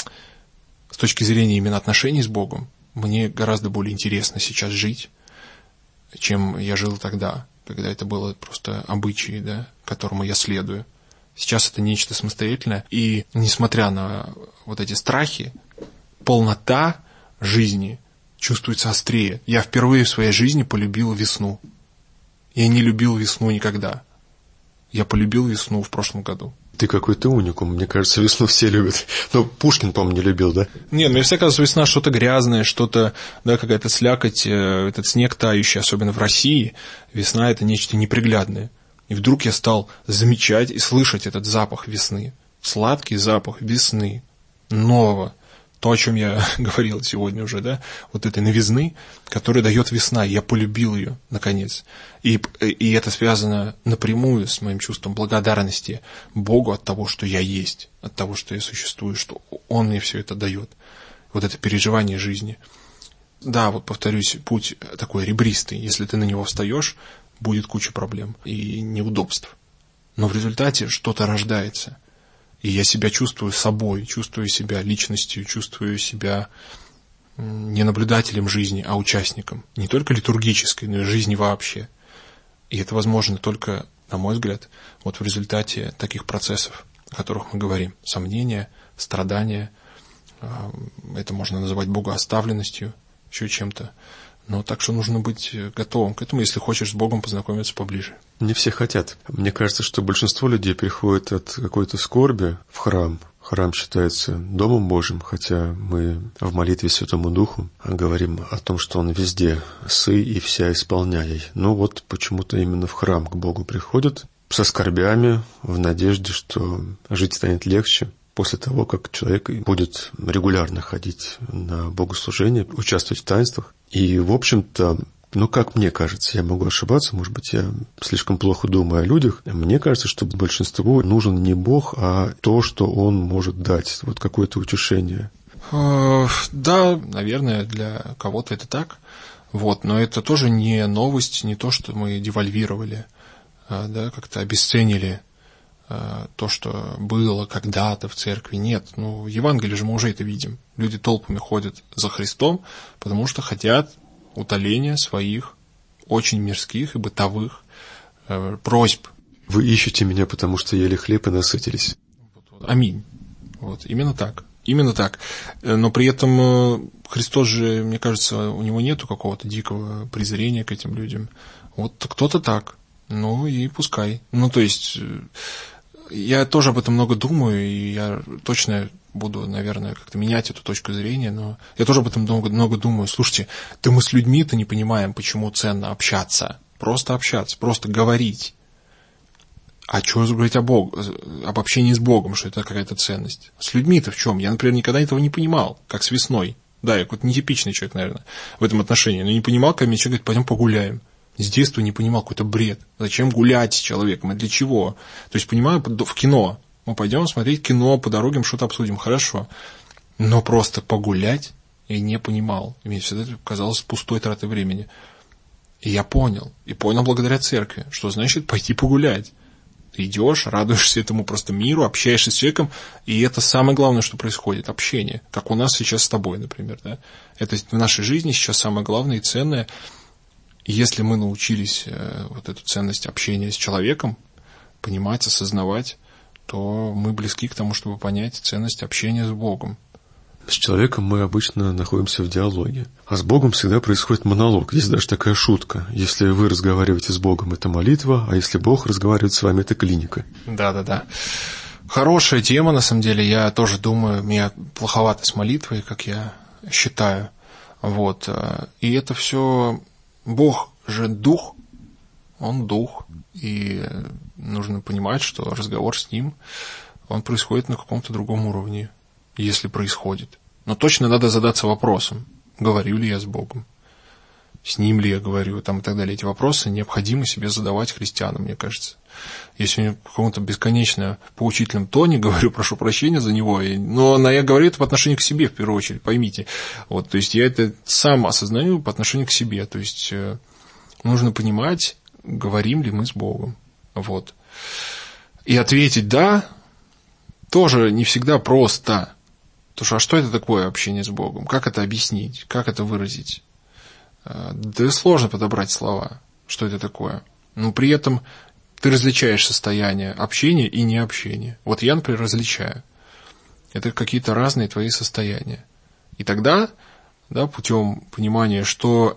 с точки зрения именно отношений с Богом, мне гораздо более интересно сейчас жить, чем я жил тогда, когда это было просто обычаи, да, которому я следую. Сейчас это нечто самостоятельное, и несмотря на вот эти страхи, полнота жизни чувствуется острее. Я впервые в своей жизни полюбил весну. Я не любил весну никогда. Я полюбил весну в прошлом году. Ты какой-то уникум. Мне кажется, весну все любят. Но Пушкин, по-моему, не любил, да? Нет, мне всегда казалось, весна что-то грязное, что-то, да, какая-то слякоть, этот снег тающий, особенно в России. Весна — это нечто неприглядное. И вдруг я стал замечать и слышать этот запах весны. Сладкий запах весны. нового. То, о чем я говорил сегодня уже, да, вот этой новизны, которая дает весна. Я полюбил ее, наконец. И это связано напрямую с моим чувством благодарности Богу от того, что я есть, от того, что я существую, что Он мне все это дает. Вот это переживание жизни. Да, вот повторюсь, путь такой ребристый. Если ты на него встаешь, будет куча проблем и неудобств. Но в результате что-то рождается. И я себя чувствую собой, чувствую себя личностью, чувствую себя не наблюдателем жизни, а участником. Не только литургической, но и жизни вообще. И это возможно только, на мой взгляд, вот в результате таких процессов, о которых мы говорим. Сомнения, страдания. Это можно называть богооставленностью, еще чем-то. Но так что нужно быть готовым к этому, если хочешь с Богом познакомиться поближе. Не все хотят. Мне кажется, что большинство людей приходит от какой-то скорби в храм. Храм считается Домом Божьим, хотя мы в молитве Святому Духу говорим о том, что Он везде, сы и вся исполняй. Но вот почему-то именно в храм к Богу приходят со скорбями, в надежде, что жить станет легче после того, как человек будет регулярно ходить на богослужение, участвовать в таинствах. И, в общем-то, как мне кажется, я могу ошибаться, может быть, я слишком плохо думаю о людях. Мне кажется, что большинству нужен не Бог, а то, что Он может дать, вот какое-то утешение. Да, наверное, для кого-то это так. Вот, но это тоже не новость, не то, что мы девальвировали, да, как-то обесценили то, что было когда-то в церкви. Нет, в Евангелии же мы уже это видим. Люди толпами ходят за Христом, потому что хотят утоления своих очень мирских и бытовых просьб. Вы ищете меня, потому что ели хлеб и насытились. Аминь. Вот, именно так. Именно так. Но при этом Христос же, мне кажется, у него нету какого-то дикого презрения к этим людям. Вот кто-то так. И пускай. То есть я тоже об этом много думаю, и я точно буду, наверное, как-то менять эту точку зрения, но я тоже об этом много думаю. Слушайте, да мы с людьми-то не понимаем, почему ценно общаться, просто говорить. А что говорить об общении с Богом, что это какая-то ценность? С людьми-то в чем? Я, например, никогда этого не понимал, как с весной. Да, я какой-то нетипичный человек, наверное, в этом отношении, но не понимал, когда мне человек говорит, пойдем погуляем. С детства не понимал, какой-то бред. Зачем гулять с человеком? И для чего? То есть, понимаю, в кино. Мы пойдем смотреть кино, по дороге что-то обсудим. Хорошо. Но просто погулять я не понимал. И мне всегда это казалось пустой тратой времени. И я понял. И понял благодаря церкви, что значит пойти погулять. Ты идешь, радуешься этому просто миру, общаешься с человеком. И это самое главное, что происходит. Общение. Как у нас сейчас с тобой, например. Да? Это в нашей жизни сейчас самое главное и ценное. Если мы научились вот эту ценность общения с человеком понимать, осознавать, то мы близки к тому, чтобы понять ценность общения с Богом. С человеком мы обычно находимся в диалоге, а с Богом всегда происходит монолог. Есть даже такая шутка. Если вы разговариваете с Богом, это молитва, а если Бог разговаривает с вами, это клиника. Да. Хорошая тема, на самом деле. Я тоже думаю, мне плоховато с молитвой, как я считаю. Вот. И это все... Бог же дух, Он дух, и нужно понимать, что разговор с Ним, он происходит на каком-то другом уровне, если происходит. Но точно надо задаться вопросом, говорю ли я с Богом, с Ним ли я говорю, и так далее. Эти вопросы необходимо себе задавать христианам, мне кажется. Если я в каком-то бесконечно поучительном тоне говорю, прошу прощения за него, но я говорю это по отношению к себе, в первую очередь, поймите. Вот, то есть я это сам осознаю по отношению к себе. То есть нужно понимать, говорим ли мы с Богом. Вот. И ответить «да» тоже не всегда просто. Потому что, а что это такое общение с Богом? Как это объяснить? Как это выразить? Да сложно подобрать слова, что это такое. Но при этом ты различаешь состояние общения и необщения. Вот я, например, различаю. Это какие-то разные твои состояния. И тогда, путем понимания, что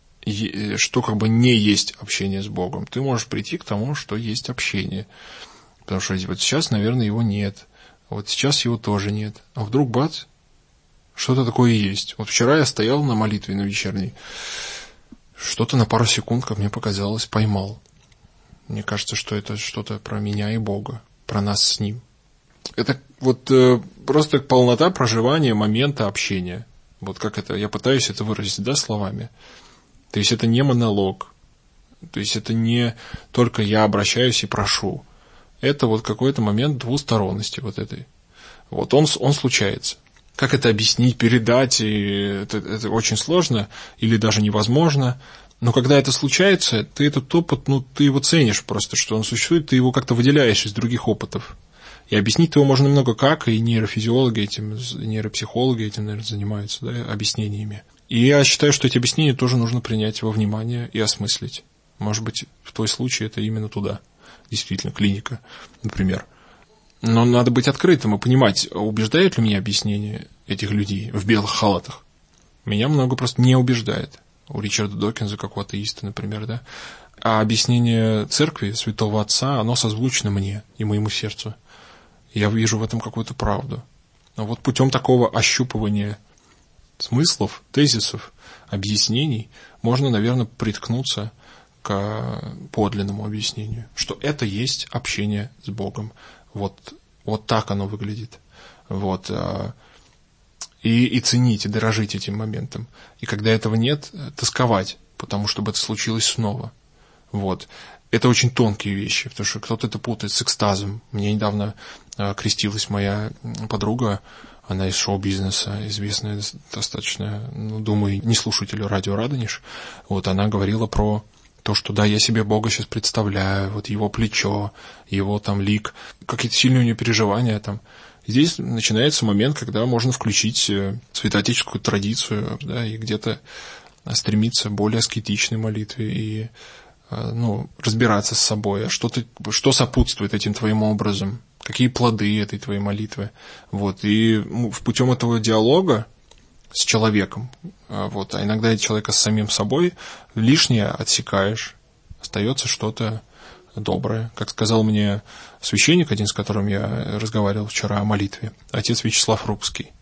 как бы не есть общение с Богом, ты можешь прийти к тому, что есть общение. Потому что вот сейчас, наверное, его нет. Вот сейчас его тоже нет. А вдруг, бац, что-то такое есть. Вот вчера я стоял на молитве на вечерней. Что-то на пару секунд, как мне показалось, поймал. Мне кажется, что это что-то про меня и Бога, про нас с Ним. Это вот просто полнота проживания момента общения. Вот как это, я пытаюсь это выразить, да, словами. То есть это не монолог. То есть это не только я обращаюсь и прошу. Это вот какой-то момент двусторонности вот этой. Вот он случается. Как это объяснить, передать, это очень сложно или даже невозможно. Но когда это случается, ты этот опыт, ты его ценишь просто, что он существует, ты его как-то выделяешь из других опытов. И объяснить его можно много как, и нейрофизиологи этим, нейропсихологи этим, наверное, занимаются, да, объяснениями. И я считаю, что эти объяснения тоже нужно принять во внимание и осмыслить. Может быть, в твой случай это именно туда. Действительно, клиника, например. Но надо быть открытым и понимать, убеждают ли меня объяснения этих людей в белых халатах. Меня много просто не убеждает. У Ричарда Докинза, как у атеиста, например, да. А объяснение церкви, святого отца, оно созвучно мне и моему сердцу. Я вижу в этом какую-то правду. Но вот путем такого ощупывания смыслов, тезисов, объяснений можно, наверное, приткнуться к подлинному объяснению, что это есть общение с Богом. Вот так оно выглядит. Вот. И ценить, и дорожить этим моментом. И когда этого нет, тосковать, потому чтобы это случилось снова. Вот. Это очень тонкие вещи, потому что кто-то это путает с экстазом. Мне недавно крестилась моя подруга, она из шоу-бизнеса, известная достаточно, думаю, не слушателю радио Радонеж. Вот она говорила про то, что да, я себе Бога сейчас представляю, вот его плечо, его там лик, какие-то сильные у нее переживания там. Здесь начинается момент, когда можно включить святоотеческую традицию, да, и где-то стремиться к более аскетичной молитве и разбираться с собой, что сопутствует этим твоим образом, какие плоды этой твоей молитвы. Вот. И путем этого диалога с человеком, вот, а иногда и человека с самим собой, лишнее отсекаешь, остается что-то доброе. Как сказал мне священник, один, с которым я разговаривал вчера о молитве, отец Вячеслав Рубский,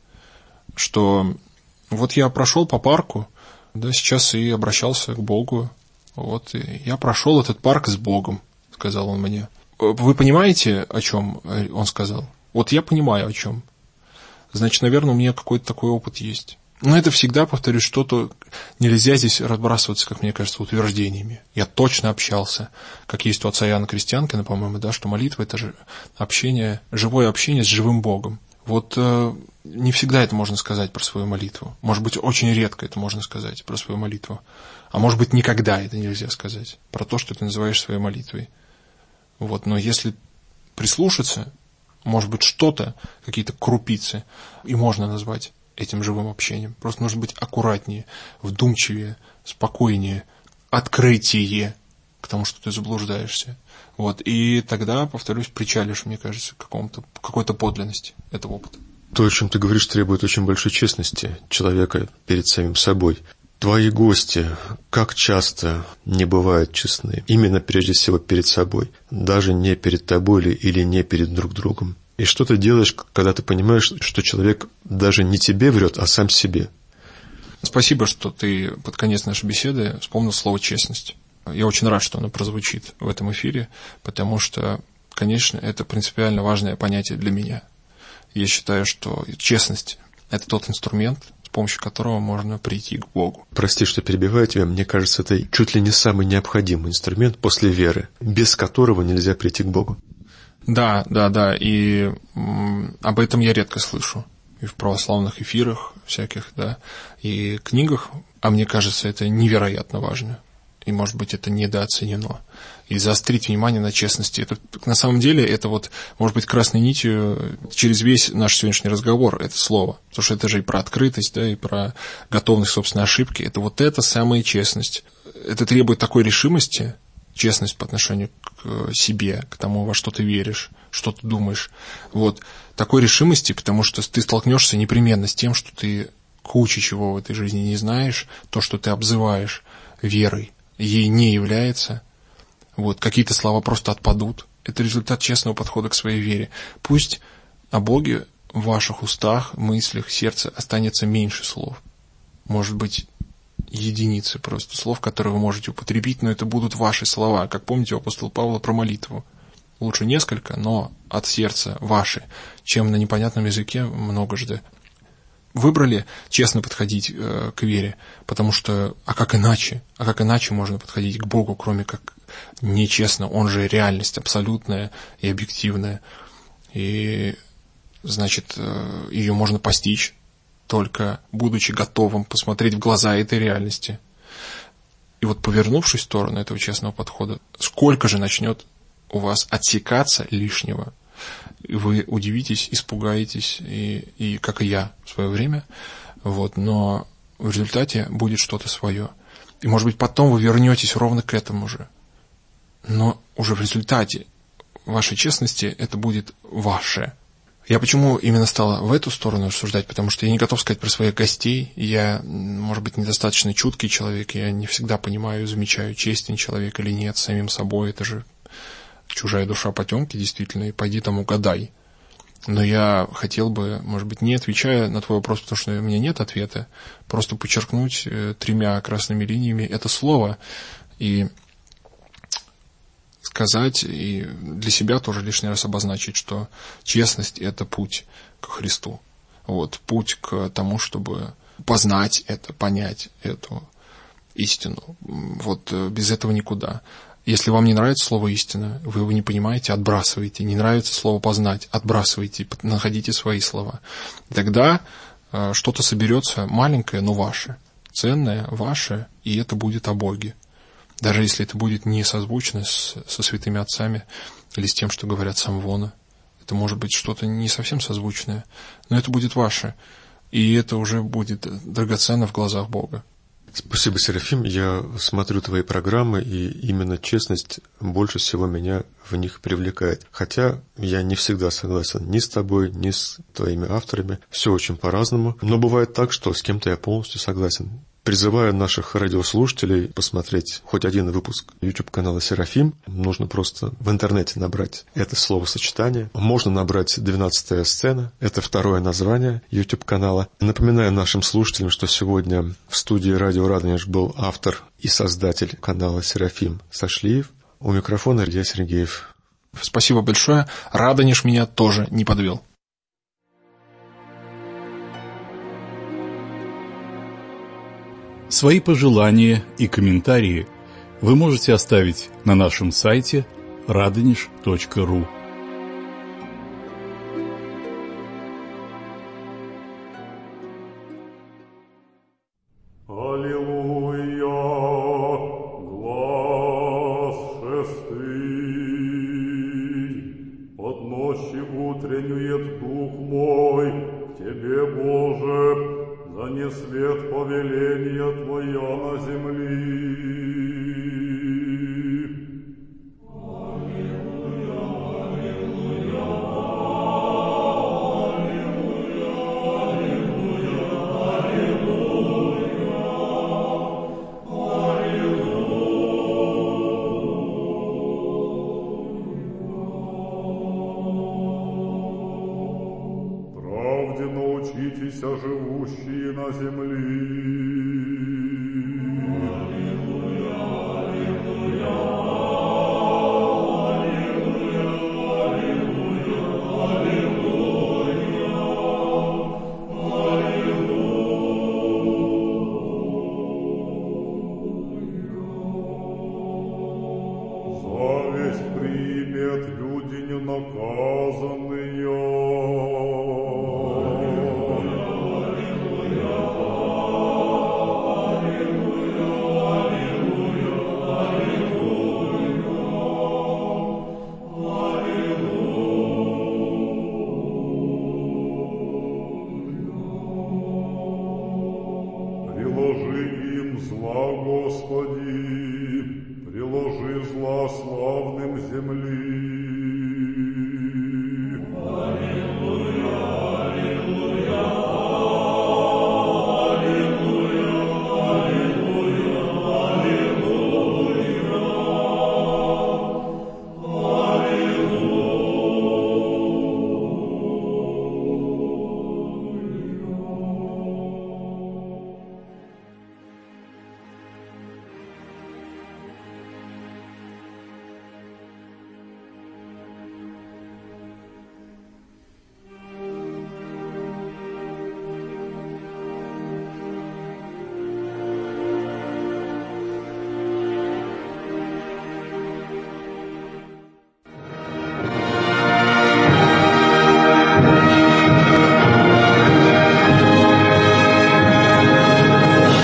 что вот я прошел по парку, да, сейчас и обращался к Богу. Вот, и я прошел этот парк с Богом, сказал он мне. Вы понимаете, о чем он сказал? Вот я понимаю, о чем. Значит, наверное, у меня какой-то такой опыт есть. Но это всегда, повторюсь, что-то... Нельзя здесь разбрасываться, как мне кажется, утверждениями. Я точно общался, как есть у отца Иоанна Крестьянкина, по-моему, да, что молитва – это же общение, живое общение с живым Богом. Вот не всегда это можно сказать про свою молитву. Может быть, очень редко это можно сказать про свою молитву. А может быть, никогда это нельзя сказать про то, что ты называешь своей молитвой. Вот, но если прислушаться, может быть, что-то, какие-то крупицы, и можно назвать этим живым общением. Просто нужно быть аккуратнее, вдумчивее, спокойнее, открытие к тому, что ты заблуждаешься. Вот, и тогда, повторюсь, причалишь, мне кажется, к какой-то подлинности этого опыта. То, о чем ты говоришь, требует очень большой честности человека перед самим собой. Твои гости, как часто не бывают честны, именно прежде всего перед собой, даже не перед тобой или не перед друг другом. И что ты делаешь, когда ты понимаешь, что человек даже не тебе врет, а сам себе? Спасибо, что ты под конец нашей беседы вспомнил слово «честность». Я очень рад, что оно прозвучит в этом эфире, потому что, конечно, это принципиально важное понятие для меня. Я считаю, что честность – это тот инструмент, с помощью которого можно прийти к Богу. Прости, что перебиваю тебя, мне кажется, это чуть ли не самый необходимый инструмент после веры, без которого нельзя прийти к Богу. Да, и об этом я редко слышу. И в православных эфирах всяких, да, и книгах, а мне кажется, это невероятно важно. И, может быть, это недооценено. И заострить внимание на честности. Это, на самом деле, это вот, может быть, красной нитью через весь наш сегодняшний разговор, это слово. Потому что это же и про открытость, да, и про готовность к собственной ошибке. Это вот эта самая честность. Это требует такой решимости, честность по отношению к себе, к тому, во что ты веришь, что ты думаешь. Вот. Такой решимости, потому что ты столкнешься непременно с тем, что ты куча чего в этой жизни не знаешь, то, что ты обзываешь верой, ей не является. Вот, какие-то слова просто отпадут. Это результат честного подхода к своей вере. Пусть о Боге в ваших устах, мыслях, сердце останется меньше слов. Может быть, единицы просто слов, которые вы можете употребить, но это будут ваши слова. Как помните у апостола Павла про молитву. лучше несколько, но от сердца ваши, чем на непонятном языке многожды. Выбрали честно подходить к вере, потому что, а как иначе? А как иначе можно подходить к Богу, кроме как нечестно? Он же реальность абсолютная и объективная. И, значит, ее можно постичь, только будучи готовым посмотреть в глаза этой реальности. И вот повернувшись в сторону этого честного подхода, сколько же начнет у вас отсекаться лишнего? И вы удивитесь, испугаетесь, и как и я в свое время, вот, но в результате будет что-то свое. И, может быть, потом вы вернетесь ровно к этому же. Но уже в результате вашей честности это будет ваше. Я почему именно стала в эту сторону рассуждать? Потому что я не готов сказать про своих гостей. Я, может быть, недостаточно чуткий человек. Я не всегда понимаю, замечаю, честен человек или нет самим собой. Это же чужая душа потемки, действительно, и пойди там угадай. Но я хотел бы, может быть, не отвечая на твой вопрос, потому что у меня нет ответа, просто подчеркнуть 3 красными линиями это слово и сказать, и для себя тоже лишний раз обозначить, что честность – это путь к Христу. Вот, путь к тому, чтобы познать это, понять эту истину. Вот без этого никуда. Если вам не нравится слово «истина», вы его не понимаете, отбрасывайте. Не нравится слово «познать», отбрасывайте, находите свои слова. Тогда что-то соберется маленькое, но ваше, ценное, ваше, и это будет о Боге. Даже если это будет не созвучно со святыми отцами или с тем, что говорят самвоны. Это может быть что-то не совсем созвучное, но это будет ваше, и это уже будет драгоценно в глазах Бога. Спасибо, Серафим. Я смотрю твои программы, и именно честность больше всего меня в них привлекает. Хотя я не всегда согласен ни с тобой, ни с твоими авторами. Все очень по-разному. Но бывает так, что с кем-то я полностью согласен. Призываю наших радиослушателей посмотреть хоть один выпуск YouTube-канала «Серафим». Нужно просто в интернете набрать это словосочетание. Можно набрать «12-я сцена». Это второе название YouTube-канала. Напоминаю нашим слушателям, что сегодня в студии «Радио Радонеж» был автор и создатель канала «Серафим» Сашлиев. У микрофона Илья Сергеев. Спасибо большое. Радонеж меня тоже не подвел. Свои пожелания и комментарии вы можете оставить на нашем сайте radonish.ru. Свет повеления Твоя на земли. Аллилуйя, аллилуйя, аллилуйя, аллилуйя, аллилуйя. Правде научитесь, живущие на земли. Аллилуйя, аллилуйя, аллилуйя, аллилуйя, аллилуйя. Зависть примет люди ненаказанные.